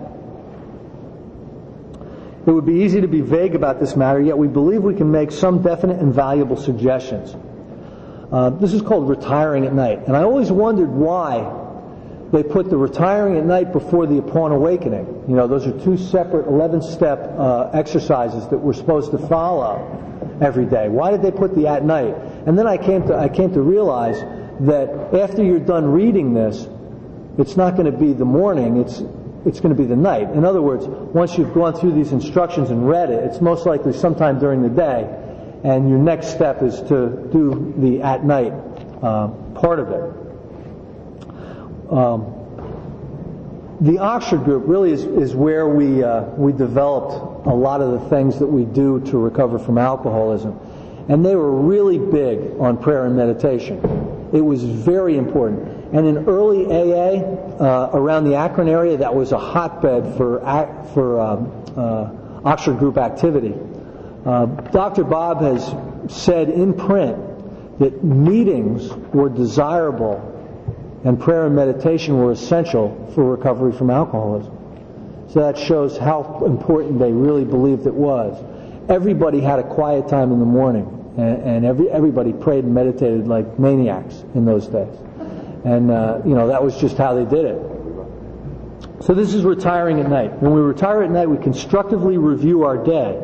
It would be easy to be vague about this matter, yet we believe we can make some definite and valuable suggestions. Uh, this is called retiring at night. And I always wondered why they put the retiring at night before the upon awakening. You know, those are two separate eleven-step uh, exercises that we're supposed to follow every day. Why did they put the at night? And then I came to I came to realize that after you're done reading this, it's not going to be the morning, it's it's going to be the night. In other words, once you've gone through these instructions and read it, it's most likely sometime during the day, and your next step is to do the at night uh, part of it. Um, the Oxford group really is, is where we uh, we developed a lot of the things that we do to recover from alcoholism. And they were really big on prayer and meditation. It was very important. And in early A A, uh, around the Akron area, that was a hotbed for for um, uh, Oxford group activity. Uh, Doctor Bob has said in print that meetings were desirable and prayer and meditation were essential for recovery from alcoholism. So that shows how important they really believed it was. Everybody had a quiet time in the morning. And every everybody prayed and meditated like maniacs in those days. And, uh, you know, that was just how they did it. So this is retiring at night. When we retire at night, we constructively review our day.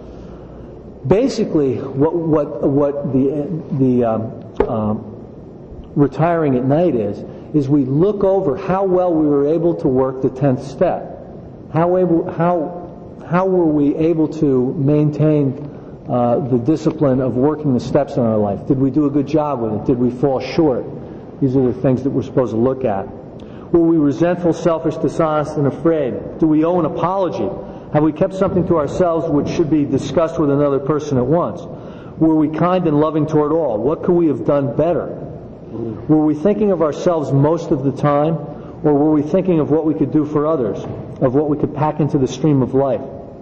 Basically, what what what the the um, um, retiring at night is, is we look over how well we were able to work the tenth step. How able how how were we able to maintain Uh, the discipline of working the steps in our life? Did we do a good job with it? Did we fall short? These are the things that we're supposed to look at. Were we resentful, selfish, dishonest, and afraid? Do we owe an apology? Have we kept something to ourselves which should be discussed with another person at once? Were we kind and loving toward all? What could we have done better? Were we thinking of ourselves most of the time? Or were we thinking of what we could do for others? Of what we could pack into the stream of life?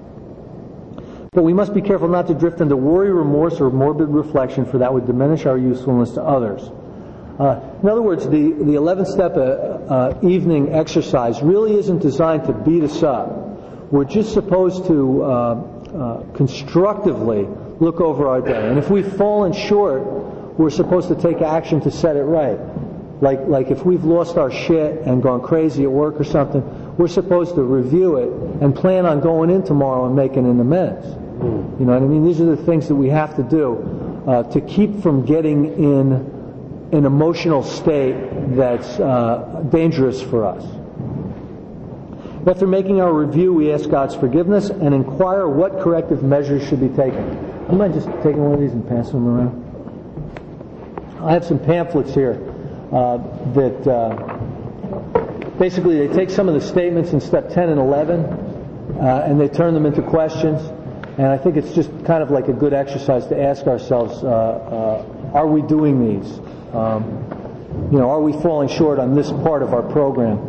But we must be careful not to drift into worry, remorse, or morbid reflection, for that would diminish our usefulness to others. Uh, in other words, the, the eleven-step uh, uh, evening exercise really isn't designed to beat us up. We're just supposed to uh, uh, constructively look over our day. And if we've fallen short, we're supposed to take action to set it right. Like, like if we've lost our shit and gone crazy at work or something, we're supposed to review it and plan on going in tomorrow and making an amends. You know what I mean? These are the things that we have to do uh, to keep from getting in an emotional state that's uh, dangerous for us. After making our review, we ask God's forgiveness and inquire what corrective measures should be taken. You mind just taking one of these and passing them around? I have some pamphlets here uh, that uh, basically they take some of the statements in step ten and eleven uh, and they turn them into questions. And I think it's just kind of like a good exercise to ask ourselves, uh, uh, are we doing these? Um, you know, are we falling short on this part of our program?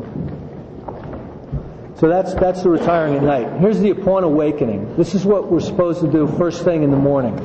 So that's that's the retiring at night. Here's the upon awakening. This is what we're supposed to do first thing in the morning.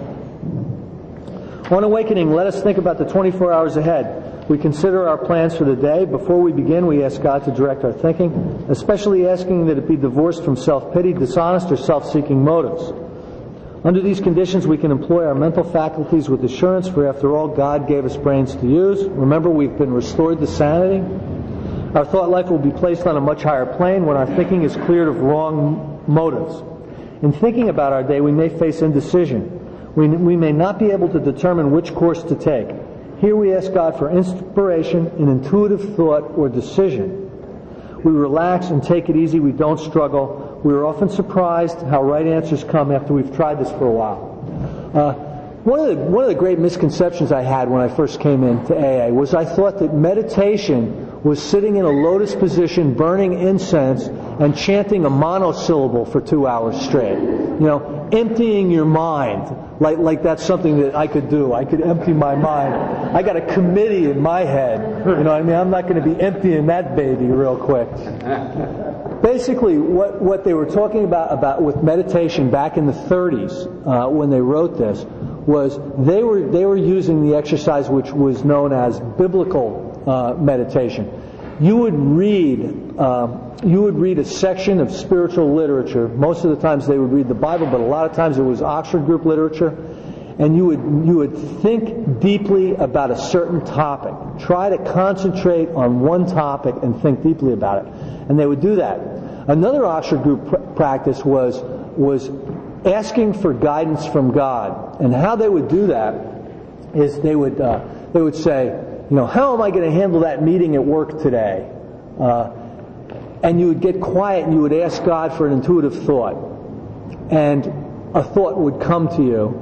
On awakening, let us think about the twenty-four hours ahead. We consider our plans for the day. Before we begin, we ask God to direct our thinking, especially asking that it be divorced from self-pity, dishonest, or self-seeking motives. Under these conditions, we can employ our mental faculties with assurance, for after all, God gave us brains to use. Remember, we've been restored to sanity. Our thought life will be placed on a much higher plane when our thinking is cleared of wrong motives. In thinking about our day, we may face indecision. We, we may not be able to determine which course to take. Here we ask God for inspiration in intuitive thought or decision. We relax and take it easy. We don't struggle. We are often surprised how right answers come after we've tried this for a while. Uh, one of the one of the great misconceptions I had when I first came into A A was I thought that meditation was sitting in a lotus position, burning incense, and chanting a monosyllable for two hours straight. You know, emptying your mind. Like like that's something that I could do. I could empty my mind. I got a committee in my head. You know what I mean? I'm not going to be emptying that baby real quick. Basically, what, what they were talking about, about with meditation back in the thirties, uh, when they wrote this, was they were they were using the exercise which was known as biblical uh, meditation. You would read uh, you would read a section of spiritual literature. Most of the times they would read the Bible, but a lot of times it was Oxford Group literature. And you would you would think deeply about a certain topic. Try to concentrate on one topic and think deeply about it. And they would do that. Another Oxford Group pr- practice was was asking for guidance from God. And how they would do that is they would uh, they would say, you know, how am I going to handle that meeting at work today? Uh, and you would get quiet and you would ask God for an intuitive thought. And a thought would come to you.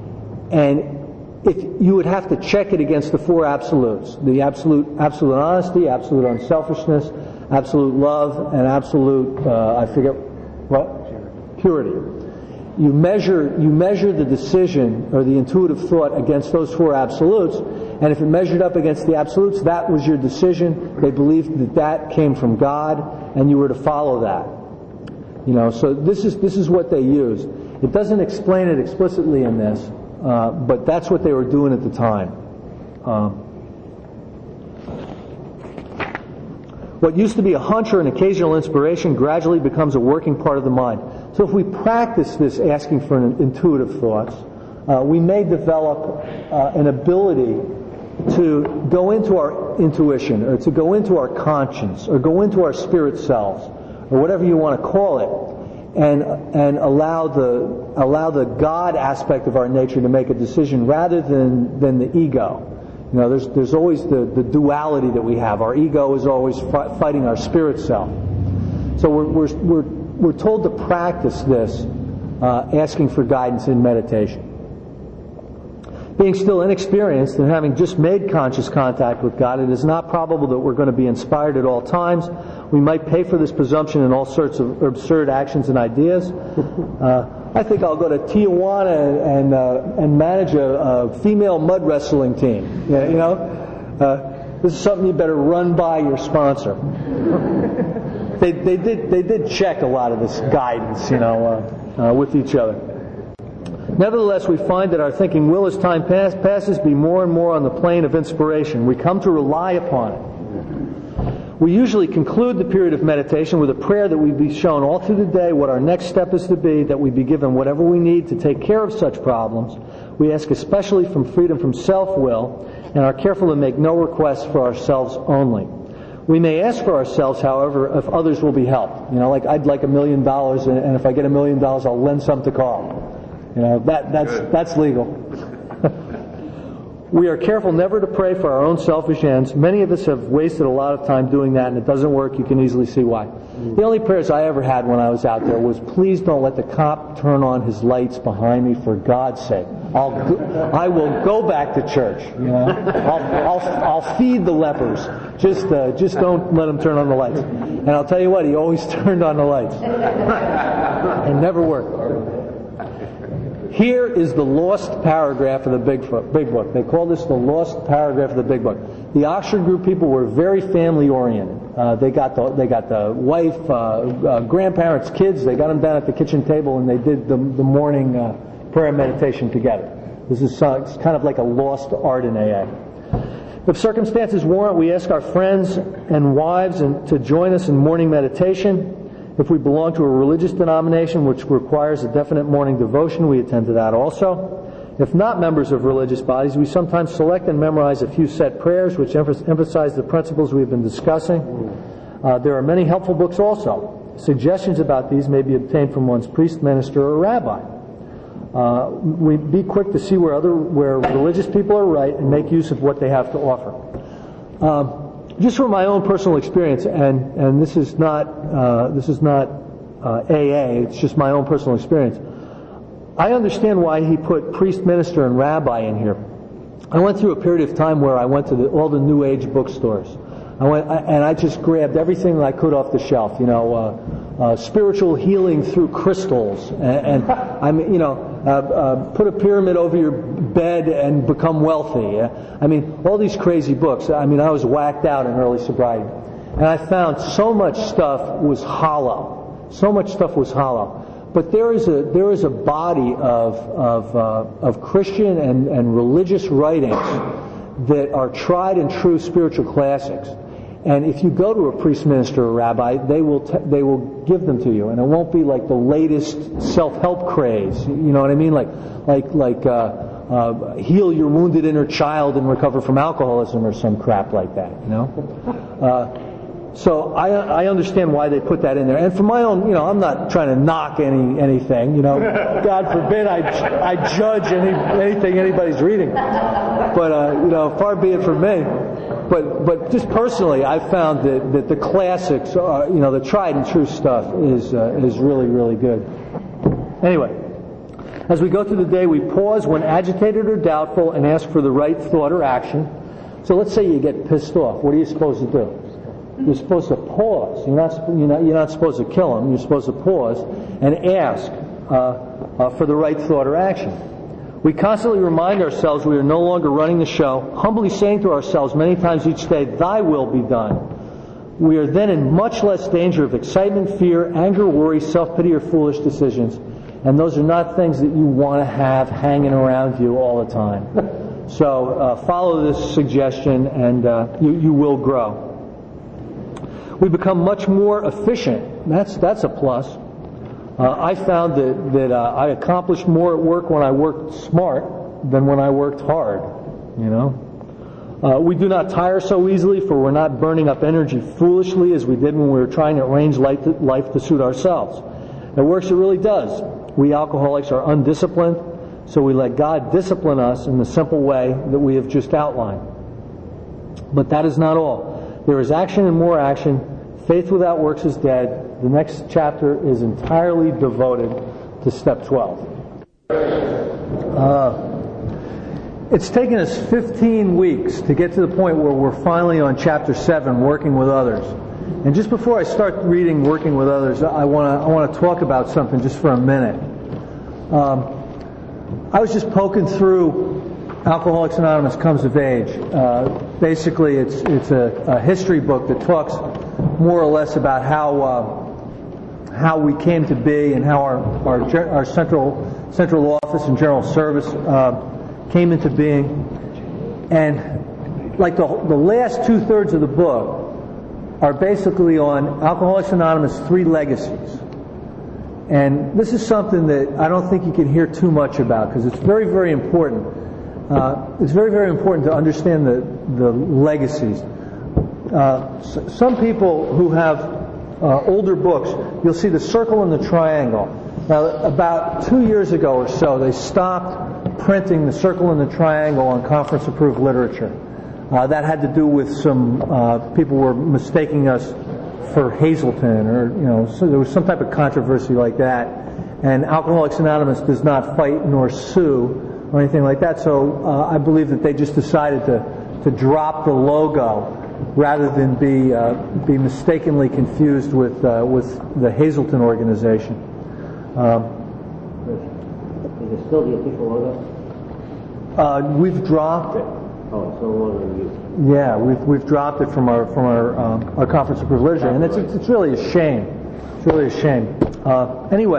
And if you would have to check it against the four absolutes: the absolute, absolute honesty, absolute unselfishness, absolute love, and absolute, uh, I forget what? Purity. You measure, you measure the decision or the intuitive thought against those four absolutes, and if it measured up against the absolutes, that was your decision. They believed that that came from God, and you were to follow that. You know, so this is this is what they used. It doesn't explain it explicitly in this. Uh, but that's what they were doing at the time. Uh, what used to be a hunch or an occasional inspiration gradually becomes a working part of the mind. So if we practice this asking for an intuitive thoughts, uh, we may develop uh, an ability to go into our intuition, or to go into our conscience, or go into our spirit selves, or whatever you want to call it, and and allow the allow the God aspect of our nature to make a decision rather than than the ego. You know, there's there's always the, the duality that we have. Our ego is always fi- fighting our spirit self. So we're we're we're we're told to practice this, uh, asking for guidance in meditation. Being still inexperienced and having just made conscious contact with God, it is not probable that we're going to be inspired at all times. We might pay for this presumption in all sorts of absurd actions and ideas. Uh, I think I'll go to Tijuana and and, uh, and manage a, a female mud wrestling team. Yeah, you know, uh, this is something you better run by your sponsor. they they did they did check a lot of this guidance, you know, uh, uh, with each other. Nevertheless, we find that our thinking will, as time pass, passes, be more and more on the plane of inspiration. We come to rely upon it. We usually conclude the period of meditation with a prayer that we be shown all through the day what our next step is to be, that we be given whatever we need to take care of such problems. We ask especially from freedom from self-will, and are careful to make no requests for ourselves only. We may ask for ourselves, however, if others will be helped. You know, like I'd like a million dollars, and if I get a million dollars, I'll lend some to Carl. You know, that that's that's legal. We are careful never to pray for our own selfish ends. Many of us have wasted a lot of time doing that, and it doesn't work. You can easily see why. The only prayers I ever had when I was out there was, please don't let the cop turn on his lights behind me, for God's sake. I'll go, I will go back to church. You know? I'll, I'll, I'll feed the lepers. Just uh, just don't let him turn on the lights. And I'll tell you what, he always turned on the lights. It never worked. Here is the lost paragraph of the big book. Big book. They call this the lost paragraph of the big book. The Oxford Group people were very family oriented. Uh, they got the they got the wife, uh, uh, grandparents, kids. They got them down at the kitchen table and they did the the morning uh, prayer and meditation together. This is uh, it's kind of like a lost art in A A. If circumstances warrant, we ask our friends and wives and to join us in morning meditation. If we belong to a religious denomination which requires a definite morning devotion, we attend to that also. If not members of religious bodies, we sometimes select and memorize a few set prayers which emphasize the principles we have been discussing. Uh, there are many helpful books also. Suggestions about these may be obtained from one's priest, minister, or rabbi. Uh, we be quick to see where other where religious people are right and make use of what they have to offer. Um, Just from my own personal experience, and, and this is not uh, this is not uh, A A. It's just my own personal experience. I understand why he put priest, minister, and rabbi in here. I went through a period of time where I went to the, all the New Age bookstores. I went I, and I just grabbed everything that I could off the shelf. You know, uh, uh, spiritual healing through crystals, and, and I mean, you know, uh, uh, put a pyramid over your bed and become wealthy. I mean, all these crazy books. I mean, I was whacked out in early sobriety, and I found so much stuff was hollow. So much stuff was hollow. But there is a there is a body of of uh, of Christian and, and religious writings that are tried and true spiritual classics. And if you go to a priest, minister, or rabbi, they will t- they will give them to you, and it won't be like the latest self-help craze. You know what I mean? Like like like uh, uh, heal your wounded inner child and recover from alcoholism or some crap like that. You know. Uh, So I I understand why they put that in there. And for my own, you know, I'm not trying to knock any anything, you know. God forbid I I judge any anything anybody's reading. But uh, you know, far be it from me. But but just personally, I found that, that the classics, are, you know, the tried and true stuff is uh, is really really good. Anyway, as we go through the day, we pause when agitated or doubtful and ask for the right thought or action. So let's say you get pissed off. What are you supposed to do? You're supposed to pause. You're not, you're not, you're not supposed to kill him. You're supposed to pause and ask uh, uh, for the right thought or action. We constantly remind ourselves we are no longer running the show, humbly saying to ourselves many times each day, "Thy will be done." We are then in much less danger of excitement, fear, anger, worry, self-pity, or foolish decisions. And those are not things that you want to have hanging around you all the time. So uh, follow this suggestion and uh, you, you will grow. We become much more efficient. That's that's a plus. Uh, I found that that uh, I accomplished more at work when I worked smart than when I worked hard. You know, uh, we do not tire so easily, for we're not burning up energy foolishly as we did when we were trying to arrange life to, life to suit ourselves. It works. It really does. We alcoholics are undisciplined, so we let God discipline us in the simple way that we have just outlined. But that is not all. There is action and more action. Faith without works is dead. The next chapter is entirely devoted to step twelve. Uh, it's taken us fifteen weeks to get to the point where we're finally on chapter seven, working with others. And just before I start reading working with others, I want to I want to talk about something just for a minute. Um, I was just poking through Alcoholics Anonymous Comes of Age. Uh, basically, it's it's a, a history book that talks more or less about how uh, how we came to be and how our our, our central central office and general service uh, came into being. And like the the last two thirds of the book are basically on Alcoholics Anonymous' three legacies. And this is something that I don't think you can hear too much about because it's very very important. Uh, it's very, very important to understand the, the legacies. Uh, s- some people who have uh, older books, you'll see the circle and the triangle. Now, about two years ago or so, they stopped printing the circle and the triangle on conference-approved literature. Uh, that had to do with some uh, people were mistaking us for Hazleton, or you know, so there was some type of controversy like that. And Alcoholics Anonymous does not fight nor sue or anything like that. So uh, I believe that they just decided to to drop the logo rather than be uh, be mistakenly confused with uh, with the Hazleton organization. Um, Is it still the official logo? uh, we've dropped it. Oh, it's no longer in use. Yeah, we've we've dropped it from our from our um, our conference of religion, and it's, it's it's really a shame. It's really a shame. Uh, anyway,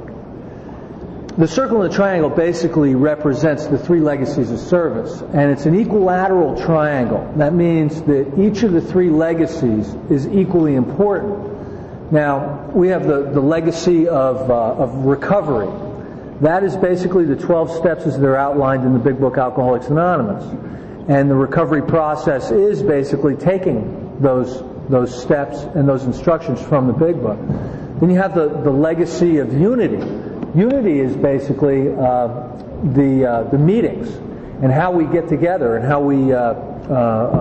the circle and the triangle basically represents the three legacies of service, and it's an equilateral triangle. That means that each of the three legacies is equally important. Now, we have the the legacy of uh, of recovery. That is basically the twelve steps as they're outlined in the Big Book Alcoholics Anonymous. And the recovery process is basically taking those those steps and those instructions from the Big Book. Then you have the, the legacy of unity. Unity is basically uh, the uh, the meetings and how we get together and how we uh, uh,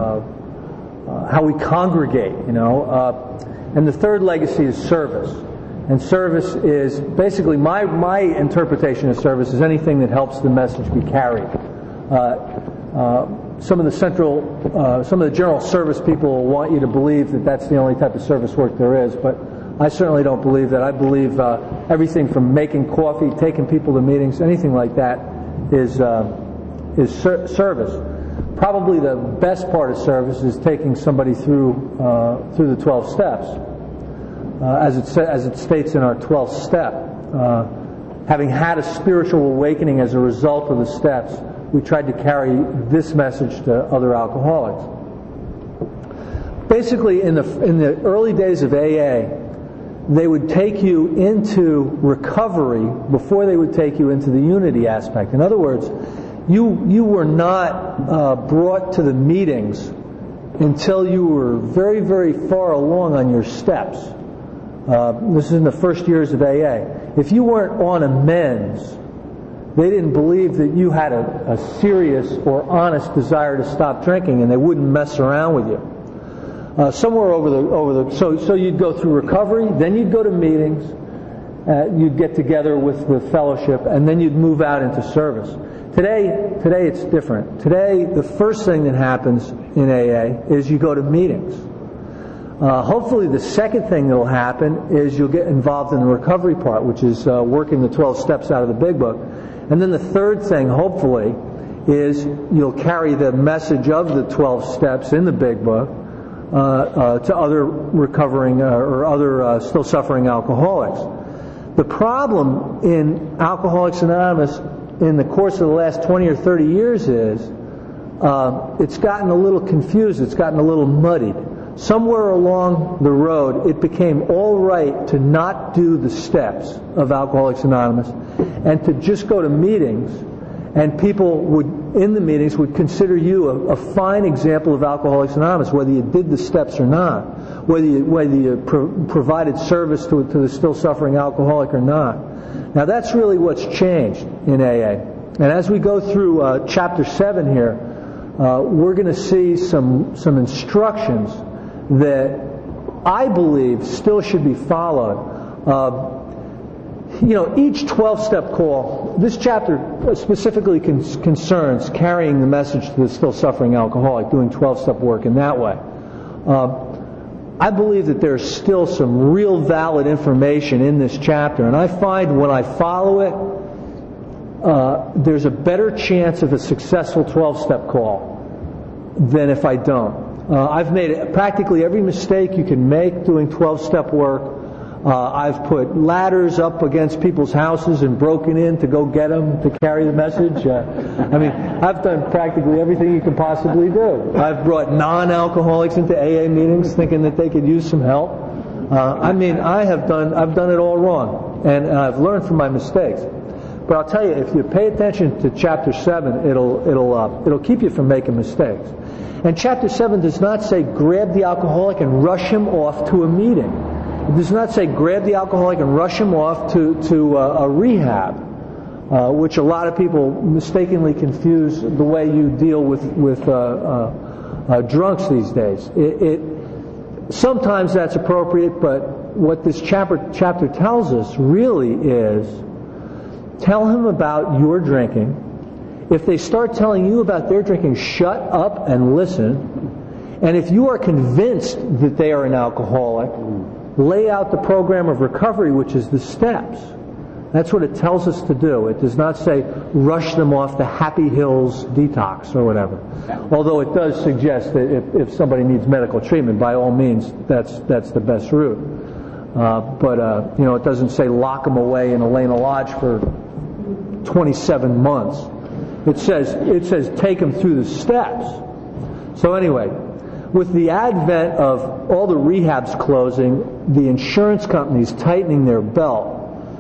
uh, how we congregate. You know, uh, and the third legacy is service. And service is basically my my interpretation of service is anything that helps the message be carried. Uh, uh, some of the central, uh, some of the general service people want you to believe that that's the only type of service work there is, but I certainly don't believe that. I believe uh, everything from making coffee, taking people to meetings, anything like that is uh, is ser- service. Probably the best part of service is taking somebody through uh, through the twelve steps. Uh, as it sa- as it states in our twelfth step, uh, having had a spiritual awakening as a result of the steps, we tried to carry this message to other alcoholics. Basically, in the in the early days of A A, they would take you into recovery before they would take you into the unity aspect. In other words, you you were not uh, brought to the meetings until you were very, very far along on your steps. Uh, this is in the first years of A A. If you weren't on amends, they didn't believe that you had a, a serious or honest desire to stop drinking, and they wouldn't mess around with you. Uh, somewhere over the over the so so you'd go through recovery, then you'd go to meetings, uh, you'd get together with the fellowship, and then you'd move out into service. Today, today it's different. Today, the first thing that happens in A A is you go to meetings. Uh, hopefully the second thing that will happen is you'll get involved in the recovery part, which is uh, working the twelve steps out of the Big Book. And then the third thing, hopefully, is you'll carry the message of the twelve steps in the Big Book uh, uh, to other recovering uh, or other uh, still suffering alcoholics. The problem in Alcoholics Anonymous in the course of the last twenty or thirty years is uh, it's gotten a little confused, it's gotten a little muddied. Somewhere along the road, it became all right to not do the steps of Alcoholics Anonymous and to just go to meetings, and people would, in the meetings, would consider you a, a fine example of Alcoholics Anonymous, whether you did the steps or not, whether you, whether you pro- provided service to, to the still suffering alcoholic or not. Now that's really what's changed in A A. And as we go through uh, chapter seven here, uh, we're going to see some some instructions that I believe still should be followed. Uh, you know, each twelve-step call, this chapter specifically con- concerns carrying the message to the still suffering alcoholic, doing twelve-step work in that way. Uh, I believe that there's still some real valid information in this chapter, and I find when I follow it, uh, there's a better chance of a successful twelve-step call than if I don't. Uh, I've made it, practically every mistake you can make doing twelve-step work. Uh, I've put ladders up against people's houses and broken in to go get them to carry the message. Uh, I mean, I've done practically everything you can possibly do. I've brought non-alcoholics into A A meetings thinking that they could use some help. Uh, I mean, I have done, I've done it all wrong, and, and I've learned from my mistakes. But I'll tell you, if you pay attention to chapter seven, it'll it'll uh, it'll keep you from making mistakes. And chapter seven does not say grab the alcoholic and rush him off to a meeting. It does not say grab the alcoholic and rush him off to to uh, a rehab. uh, which a lot of people mistakenly confuse the way you deal with with uh, uh, uh, drunks these days. It, it sometimes that's appropriate, but what this chapter chapter tells us really is, tell him about your drinking. If they start telling you about their drinking, shut up and listen. And if you are convinced that they are an alcoholic, lay out the program of recovery, which is the steps. That's what it tells us to do. It does not say rush them off the Happy Hills detox or whatever. Although it does suggest that if, if somebody needs medical treatment, by all means, that's that's the best route. Uh, but uh, you know, it doesn't say lock them away in Elena Lodge for twenty-seven months. It says it says take them through the steps. So anyway, with the advent of all the rehabs closing, the insurance companies tightening their belt,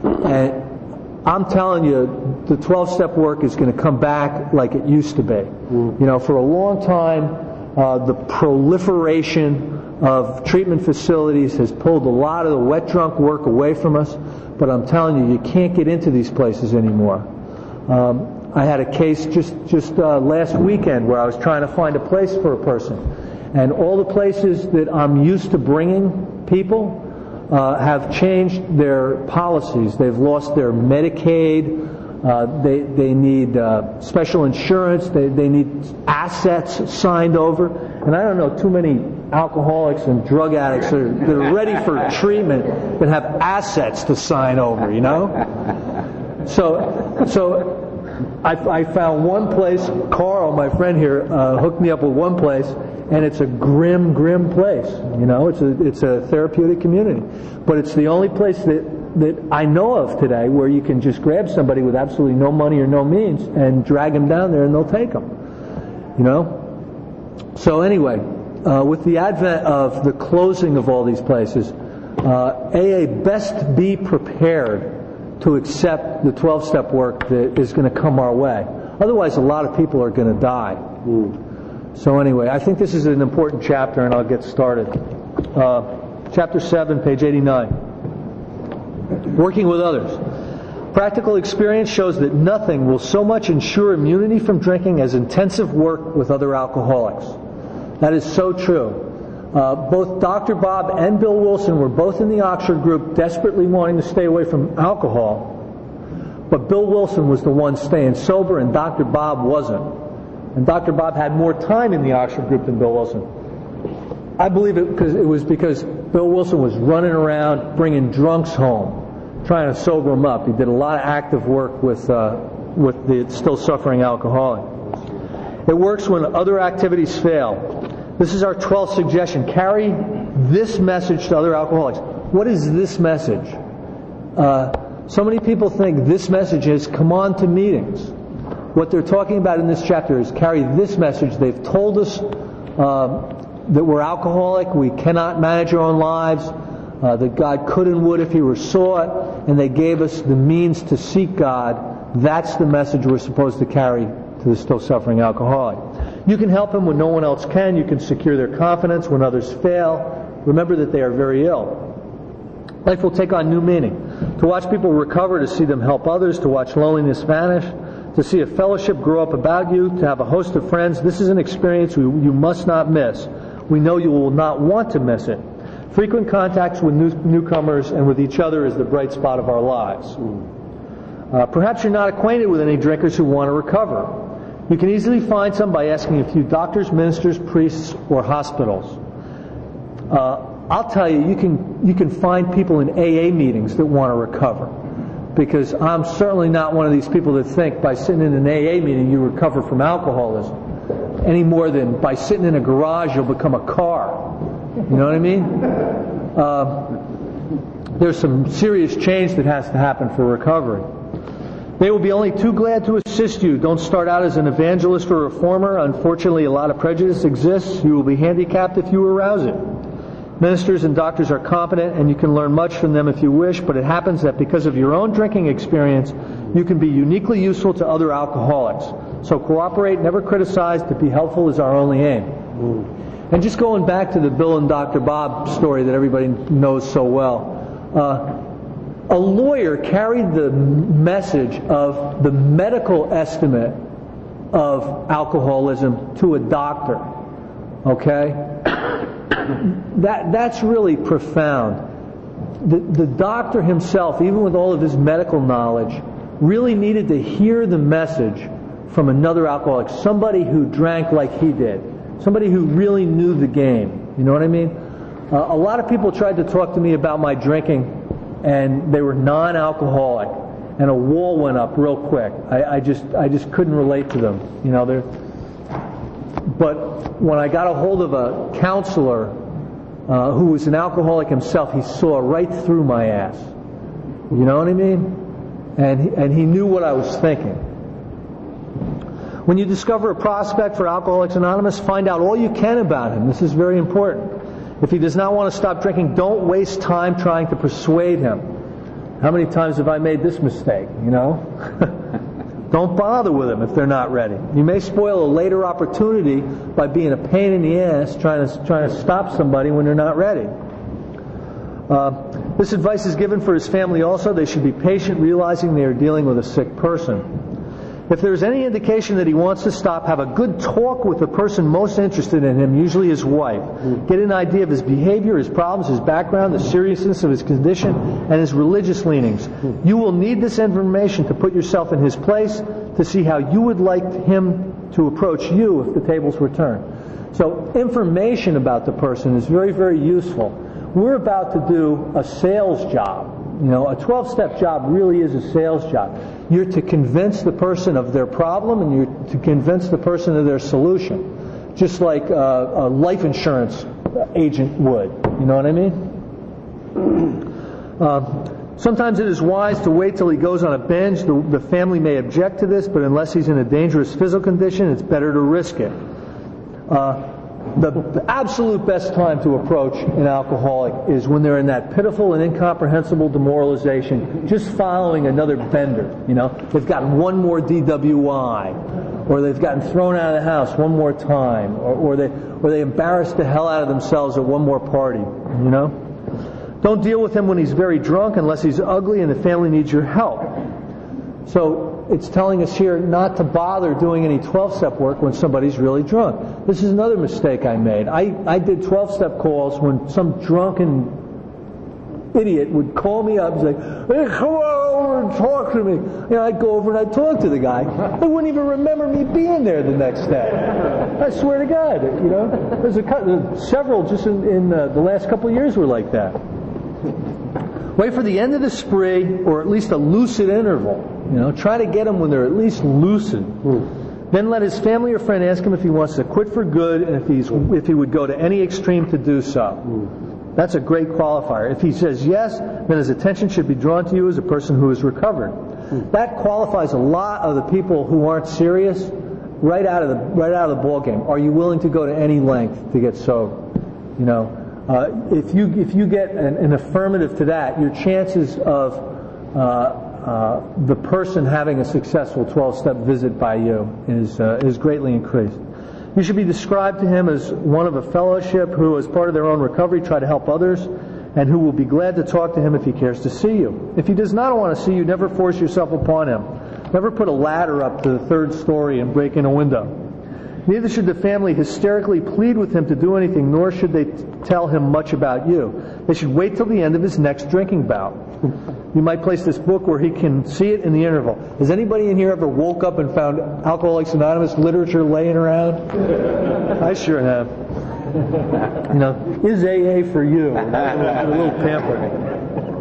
and I'm telling you, the twelve-step work is going to come back like it used to be. Mm. You know, for a long time, uh, the proliferation of treatment facilities has pulled a lot of the wet drunk work away from us, but I'm telling you, you can't get into these places anymore. Um, I had a case just, just uh, last weekend where I was trying to find a place for a person. And all the places that I'm used to bringing people uh, have changed their policies. They've lost their Medicaid. Uh, they, they need uh, special insurance. They, they need assets signed over. And I don't know too many alcoholics and drug addicts that are, that are ready for treatment that have assets to sign over, you know? So, so I, I found one place. Carl, my friend here, uh, hooked me up with one place, and it's a grim, grim place. You know, it's a it's a therapeutic community, but it's the only place that that I know of today where you can just grab somebody with absolutely no money or no means and drag them down there, and they'll take them. You know. So anyway, uh, with the advent of the closing of all these places, uh, A A best be prepared to accept the twelve-step work that is going to come our way. Otherwise, a lot of people are going to die. Mm. So anyway, I think this is an important chapter, and I'll get started. Uh, chapter seven, page eighty-nine. Working with others. Practical experience shows that nothing will so much ensure immunity from drinking as intensive work with other alcoholics. That is so true. Uh, both Doctor Bob and Bill Wilson were both in the Oxford group desperately wanting to stay away from alcohol, but Bill Wilson was the one staying sober and Doctor Bob wasn't. And Doctor Bob had more time in the Oxford group than Bill Wilson. I believe it, because it was because Bill Wilson was running around bringing drunks home, trying to sober them up. He did a lot of active work with, uh, with the still suffering alcoholic. It works when other activities fail. This is our twelfth suggestion. Carry this message to other alcoholics. What is this message? Uh, so many people think this message is come on to meetings. What they're talking about in this chapter is carry this message. They've told us uh, that we're alcoholic, we cannot manage our own lives, uh, that God could and would if He were sought, and they gave us the means to seek God. That's the message we're supposed to carry to the still suffering alcoholic. You can help them when no one else can. You can secure their confidence when others fail. Remember that they are very ill. Life will take on new meaning. To watch people recover, to see them help others, to watch loneliness vanish, to see a fellowship grow up about you, to have a host of friends. This is an experience you must not miss. We know you will not want to miss it. Frequent contacts with new, newcomers and with each other is the bright spot of our lives. Uh, perhaps you're not acquainted with any drinkers who want to recover. You can easily find some by asking a few doctors, ministers, priests, or hospitals. Uh, I'll tell you, you can you can find people in A A meetings that want to recover, because I'm certainly not one of these people that think by sitting in an A A meeting you recover from alcoholism, any more than by sitting in a garage you'll become a car. You know what I mean? Uh, there's some serious change that has to happen for recovery. They will be only too glad to assist you. Don't start out as an evangelist or reformer. Unfortunately, a lot of prejudice exists. You will be handicapped if you arouse it. Ministers and doctors are competent, and you can learn much from them if you wish, but it happens that because of your own drinking experience, you can be uniquely useful to other alcoholics. So cooperate, never criticize. To be helpful is our only aim. Mm. And just going back to the Bill and Doctor Bob story that everybody knows so well, uh, A lawyer carried the message of the medical estimate of alcoholism to a doctor. Okay? That that's really profound. The, the doctor himself, even with all of his medical knowledge, really needed to hear the message from another alcoholic, somebody who drank like he did, somebody who really knew the game. You know what I mean? Uh, a lot of people tried to talk to me about my drinking, and they were non-alcoholic, and a wall went up real quick. I, I just I just couldn't relate to them. You know, they're. But when I got a hold of a counselor uh, who was an alcoholic himself, he saw right through my ass. You know what I mean? And he, and he knew what I was thinking. When you discover a prospect for Alcoholics Anonymous, find out all you can about him. This is very important. If he does not want to stop drinking, don't waste time trying to persuade him. How many times have I made this mistake, you know? Don't bother with them if they're not ready. You may spoil a later opportunity by being a pain in the ass trying to trying to stop somebody when they're not ready. Uh, this advice is given for his family also. They should be patient, realizing they are dealing with a sick person. If there's any indication that he wants to stop, have a good talk with the person most interested in him, usually his wife. Get an idea of his behavior, his problems, his background, the seriousness of his condition, and his religious leanings. You will need this information to put yourself in his place, to see how you would like him to approach you if the tables were turned. So information about the person is very, very useful. We're about to do a sales job. You know, a twelve-step job really is a sales job. You're to convince the person of their problem, and you're to convince the person of their solution, just like a, a life insurance agent would. You know what I mean? Uh, sometimes it is wise to wait till he goes on a binge. The, the family may object to this, but unless he's in a dangerous physical condition, it's better to risk it. Uh, The, the absolute best time to approach an alcoholic is when they're in that pitiful and incomprehensible demoralization, just following another bender. You know, they've gotten one more D W I, or they've gotten thrown out of the house one more time, or, or they or they embarrassed the hell out of themselves at one more party. You know, don't deal with him when he's very drunk unless he's ugly and the family needs your help. So it's telling us here not to bother doing any twelve-step work when somebody's really drunk. This is another mistake I made. I, I did twelve-step calls when some drunken idiot would call me up and say, "Hey, come on over and talk to me." You know, I'd go over and I'd talk to the guy. They wouldn't even remember me being there the next day. I swear to God, you know. There's a couple, several just in, in uh, the last couple of years were like that. Wait for the end of the spree, or at least a lucid interval. You know, try to get them when they're at least lucid. Mm. Then let his family or friend ask him if he wants to quit for good, and if he's if he would go to any extreme to do so. Mm. That's a great qualifier. If he says yes, then his attention should be drawn to you as a person who is recovered. Mm. That qualifies a lot of the people who aren't serious right out of the right out of the ball game. Are you willing to go to any length to get sober? You know. Uh, if you if you get an, an affirmative to that, your chances of uh, uh, the person having a successful twelve-step visit by you is uh, is greatly increased. You should be described to him as one of a fellowship who, as part of their own recovery, try to help others, and who will be glad to talk to him if he cares to see you. If he does not want to see you, never force yourself upon him. Never put a ladder up to the third story and break in a window. Neither should the family hysterically plead with him to do anything, nor should they t- tell him much about you. They should wait till the end of his next drinking bout. You might place this book where he can see it in the interval. Has anybody in here ever woke up and found Alcoholics Anonymous literature laying around? I sure have. You know, is A A for you? A little pamphlet.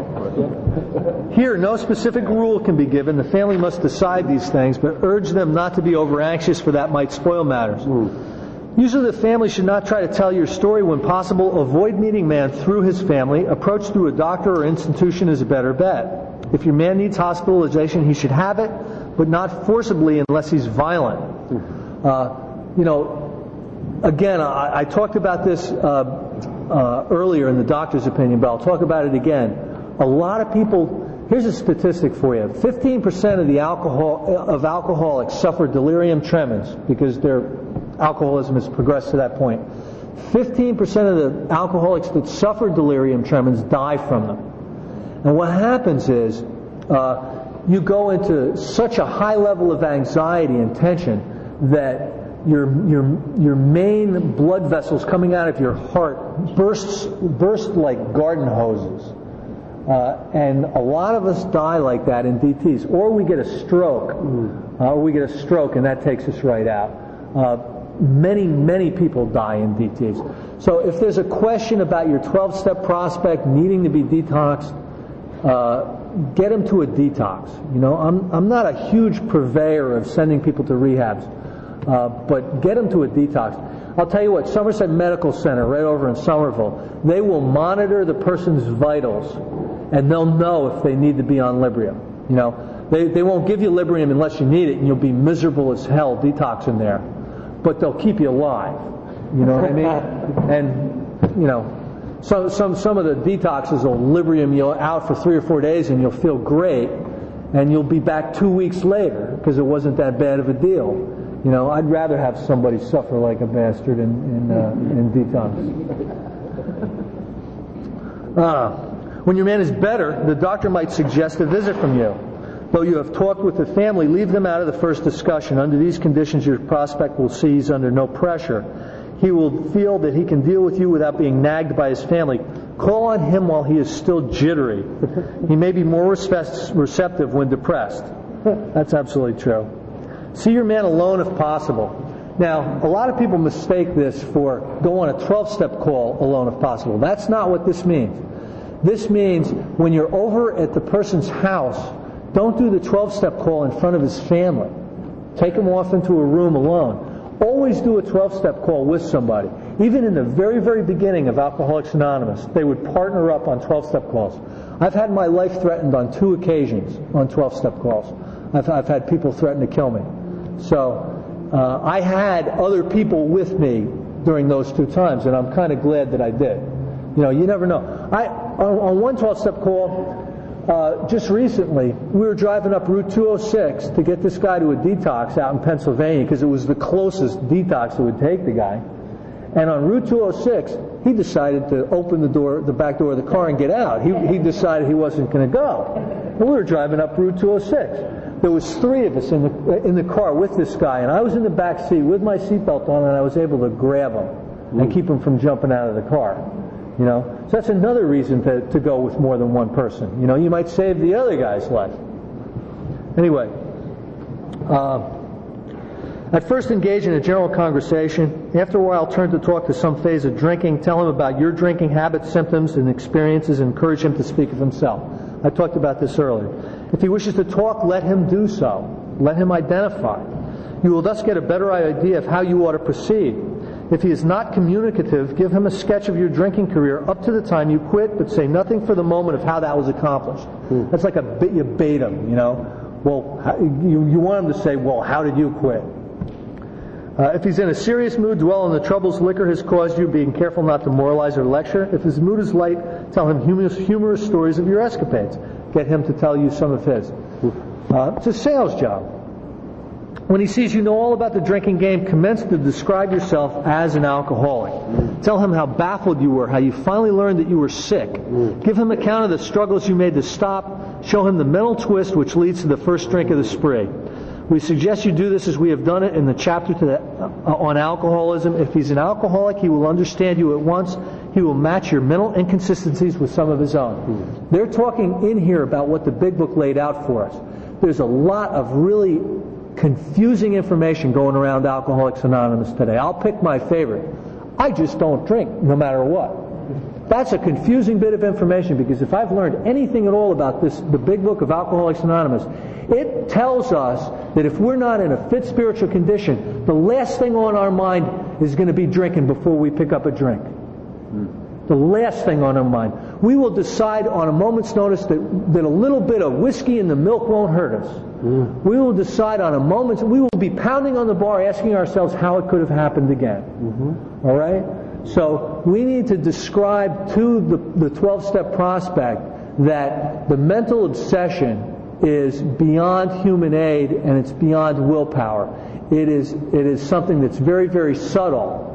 Here, no specific rule can be given. The family must decide these things, but urge them not to be over anxious, for that might spoil matters. Mm. Usually the family should not try to tell your story when possible. Avoid meeting man through his family. Approach through a doctor or institution is a better bet. If your man needs hospitalization, he should have it, but not forcibly unless he's violent. Mm. Uh, you know, again, I, I talked about this uh, uh, earlier in the doctor's opinion, but I'll talk about it again. A lot of people, here's a statistic for you. fifteen percent of the alcohol of alcoholics suffer delirium tremens because their alcoholism has progressed to that point. fifteen percent of the alcoholics that suffer delirium tremens die from them. And what happens is uh, you go into such a high level of anxiety and tension that your your your main blood vessels coming out of your heart bursts burst like garden hoses. Uh, and a lot of us die like that in D Ts, or we get a stroke, uh, or we get a stroke, and that takes us right out. Uh, many, many people die in D Ts. So if there's a question about your twelve-step prospect needing to be detoxed, uh, get them to a detox. You know, I'm I'm not a huge purveyor of sending people to rehabs, uh, but get them to a detox. I'll tell you what, Somerset Medical Center, right over in Somerville, they will monitor the person's vitals, and they'll know if they need to be on Librium. You know, they they won't give you Librium unless you need it, and you'll be miserable as hell detoxing there. But they'll keep you alive. You know what I mean? And you know, some some some of the detoxes will Librium you out for three or four days, and you'll feel great, and you'll be back two weeks later because it wasn't that bad of a deal. You know, I'd rather have somebody suffer like a bastard in in, uh, in detox. Uh, when your man is better, the doctor might suggest a visit from you. Though you have talked with the family, leave them out of the first discussion. Under these conditions, your prospect will see he's under no pressure. He will feel that he can deal with you without being nagged by his family. Call on him while he is still jittery. He may be more receptive when depressed. That's absolutely true. See your man alone if possible. Now, a lot of people mistake this for go on a twelve-step call alone if possible. That's not what this means. This means when you're over at the person's house, don't do the twelve-step call in front of his family. Take him off into a room alone. Always do a twelve-step call with somebody. Even in the very, very beginning of Alcoholics Anonymous, they would partner up on twelve-step calls. I've had my life threatened on two occasions on twelve-step calls. I've, I've had people threaten to kill me. So uh, I had other people with me during those two times, and I'm kind of glad that I did. You know, you never know. I on, on one twelve-step call, uh, just recently, we were driving up Route two oh six to get this guy to a detox out in Pennsylvania because it was the closest detox it would take the guy. And on Route two oh six, he decided to open the door, the back door of the car and get out. He, he decided he wasn't going to go. And we were driving up Route two oh six. There was three of us in the in the car with this guy, and I was in the back seat with my seatbelt on, and I was able to grab him and keep him from jumping out of the car. You know, so that's another reason to, to go with more than one person. You know, you might save the other guy's life. Anyway, uh, at first engage in a general conversation. After a while, turn to talk to some phase of drinking. Tell him about your drinking habits, symptoms, and experiences, and encourage him to speak of himself. I talked about this earlier. If he wishes to talk, let him do so. Let him identify. You will thus get a better idea of how you ought to proceed. If he is not communicative, give him a sketch of your drinking career up to the time you quit, but say nothing for the moment of how that was accomplished. Mm. That's like a bit you bait him, you know. Well, how, you, you want him to say, well, how did you quit? Uh, if he's in a serious mood, dwell on the troubles liquor has caused you, being careful not to moralize or lecture. If his mood is light, tell him humorous, humorous stories of your escapades. Get him to tell you some of his. Uh, it's a sales job. When he sees you know all about the drinking game, commence to describe yourself as an alcoholic. Mm. Tell him how baffled you were, how you finally learned that you were sick. Mm. Give him account of the struggles you made to stop. Show him the mental twist which leads to the first drink of the spree. We suggest you do this as we have done it in the chapter to the, uh, on alcoholism. If he's an alcoholic, he will understand you at once. He will match your mental inconsistencies with some of his own. Mm. They're talking in here about what the Big Book laid out for us. There's a lot of really confusing information going around Alcoholics Anonymous today. I'll pick my favorite. I just don't drink, no matter what. That's a confusing bit of information, because if I've learned anything at all about this, the Big Book of Alcoholics Anonymous, it tells us that if we're not in a fit spiritual condition, the last thing on our mind is going to be drinking before we pick up a drink. The last thing on our mind. We will decide on a moment's notice that, that a little bit of whiskey in the milk won't hurt us. Mm. We will decide on a moment's, we will be pounding on the bar asking ourselves how it could have happened again. Mm-hmm. All right? So we need to describe to the, the twelve-step prospect that the mental obsession is beyond human aid and it's beyond willpower. It is, it is something that's very, very subtle.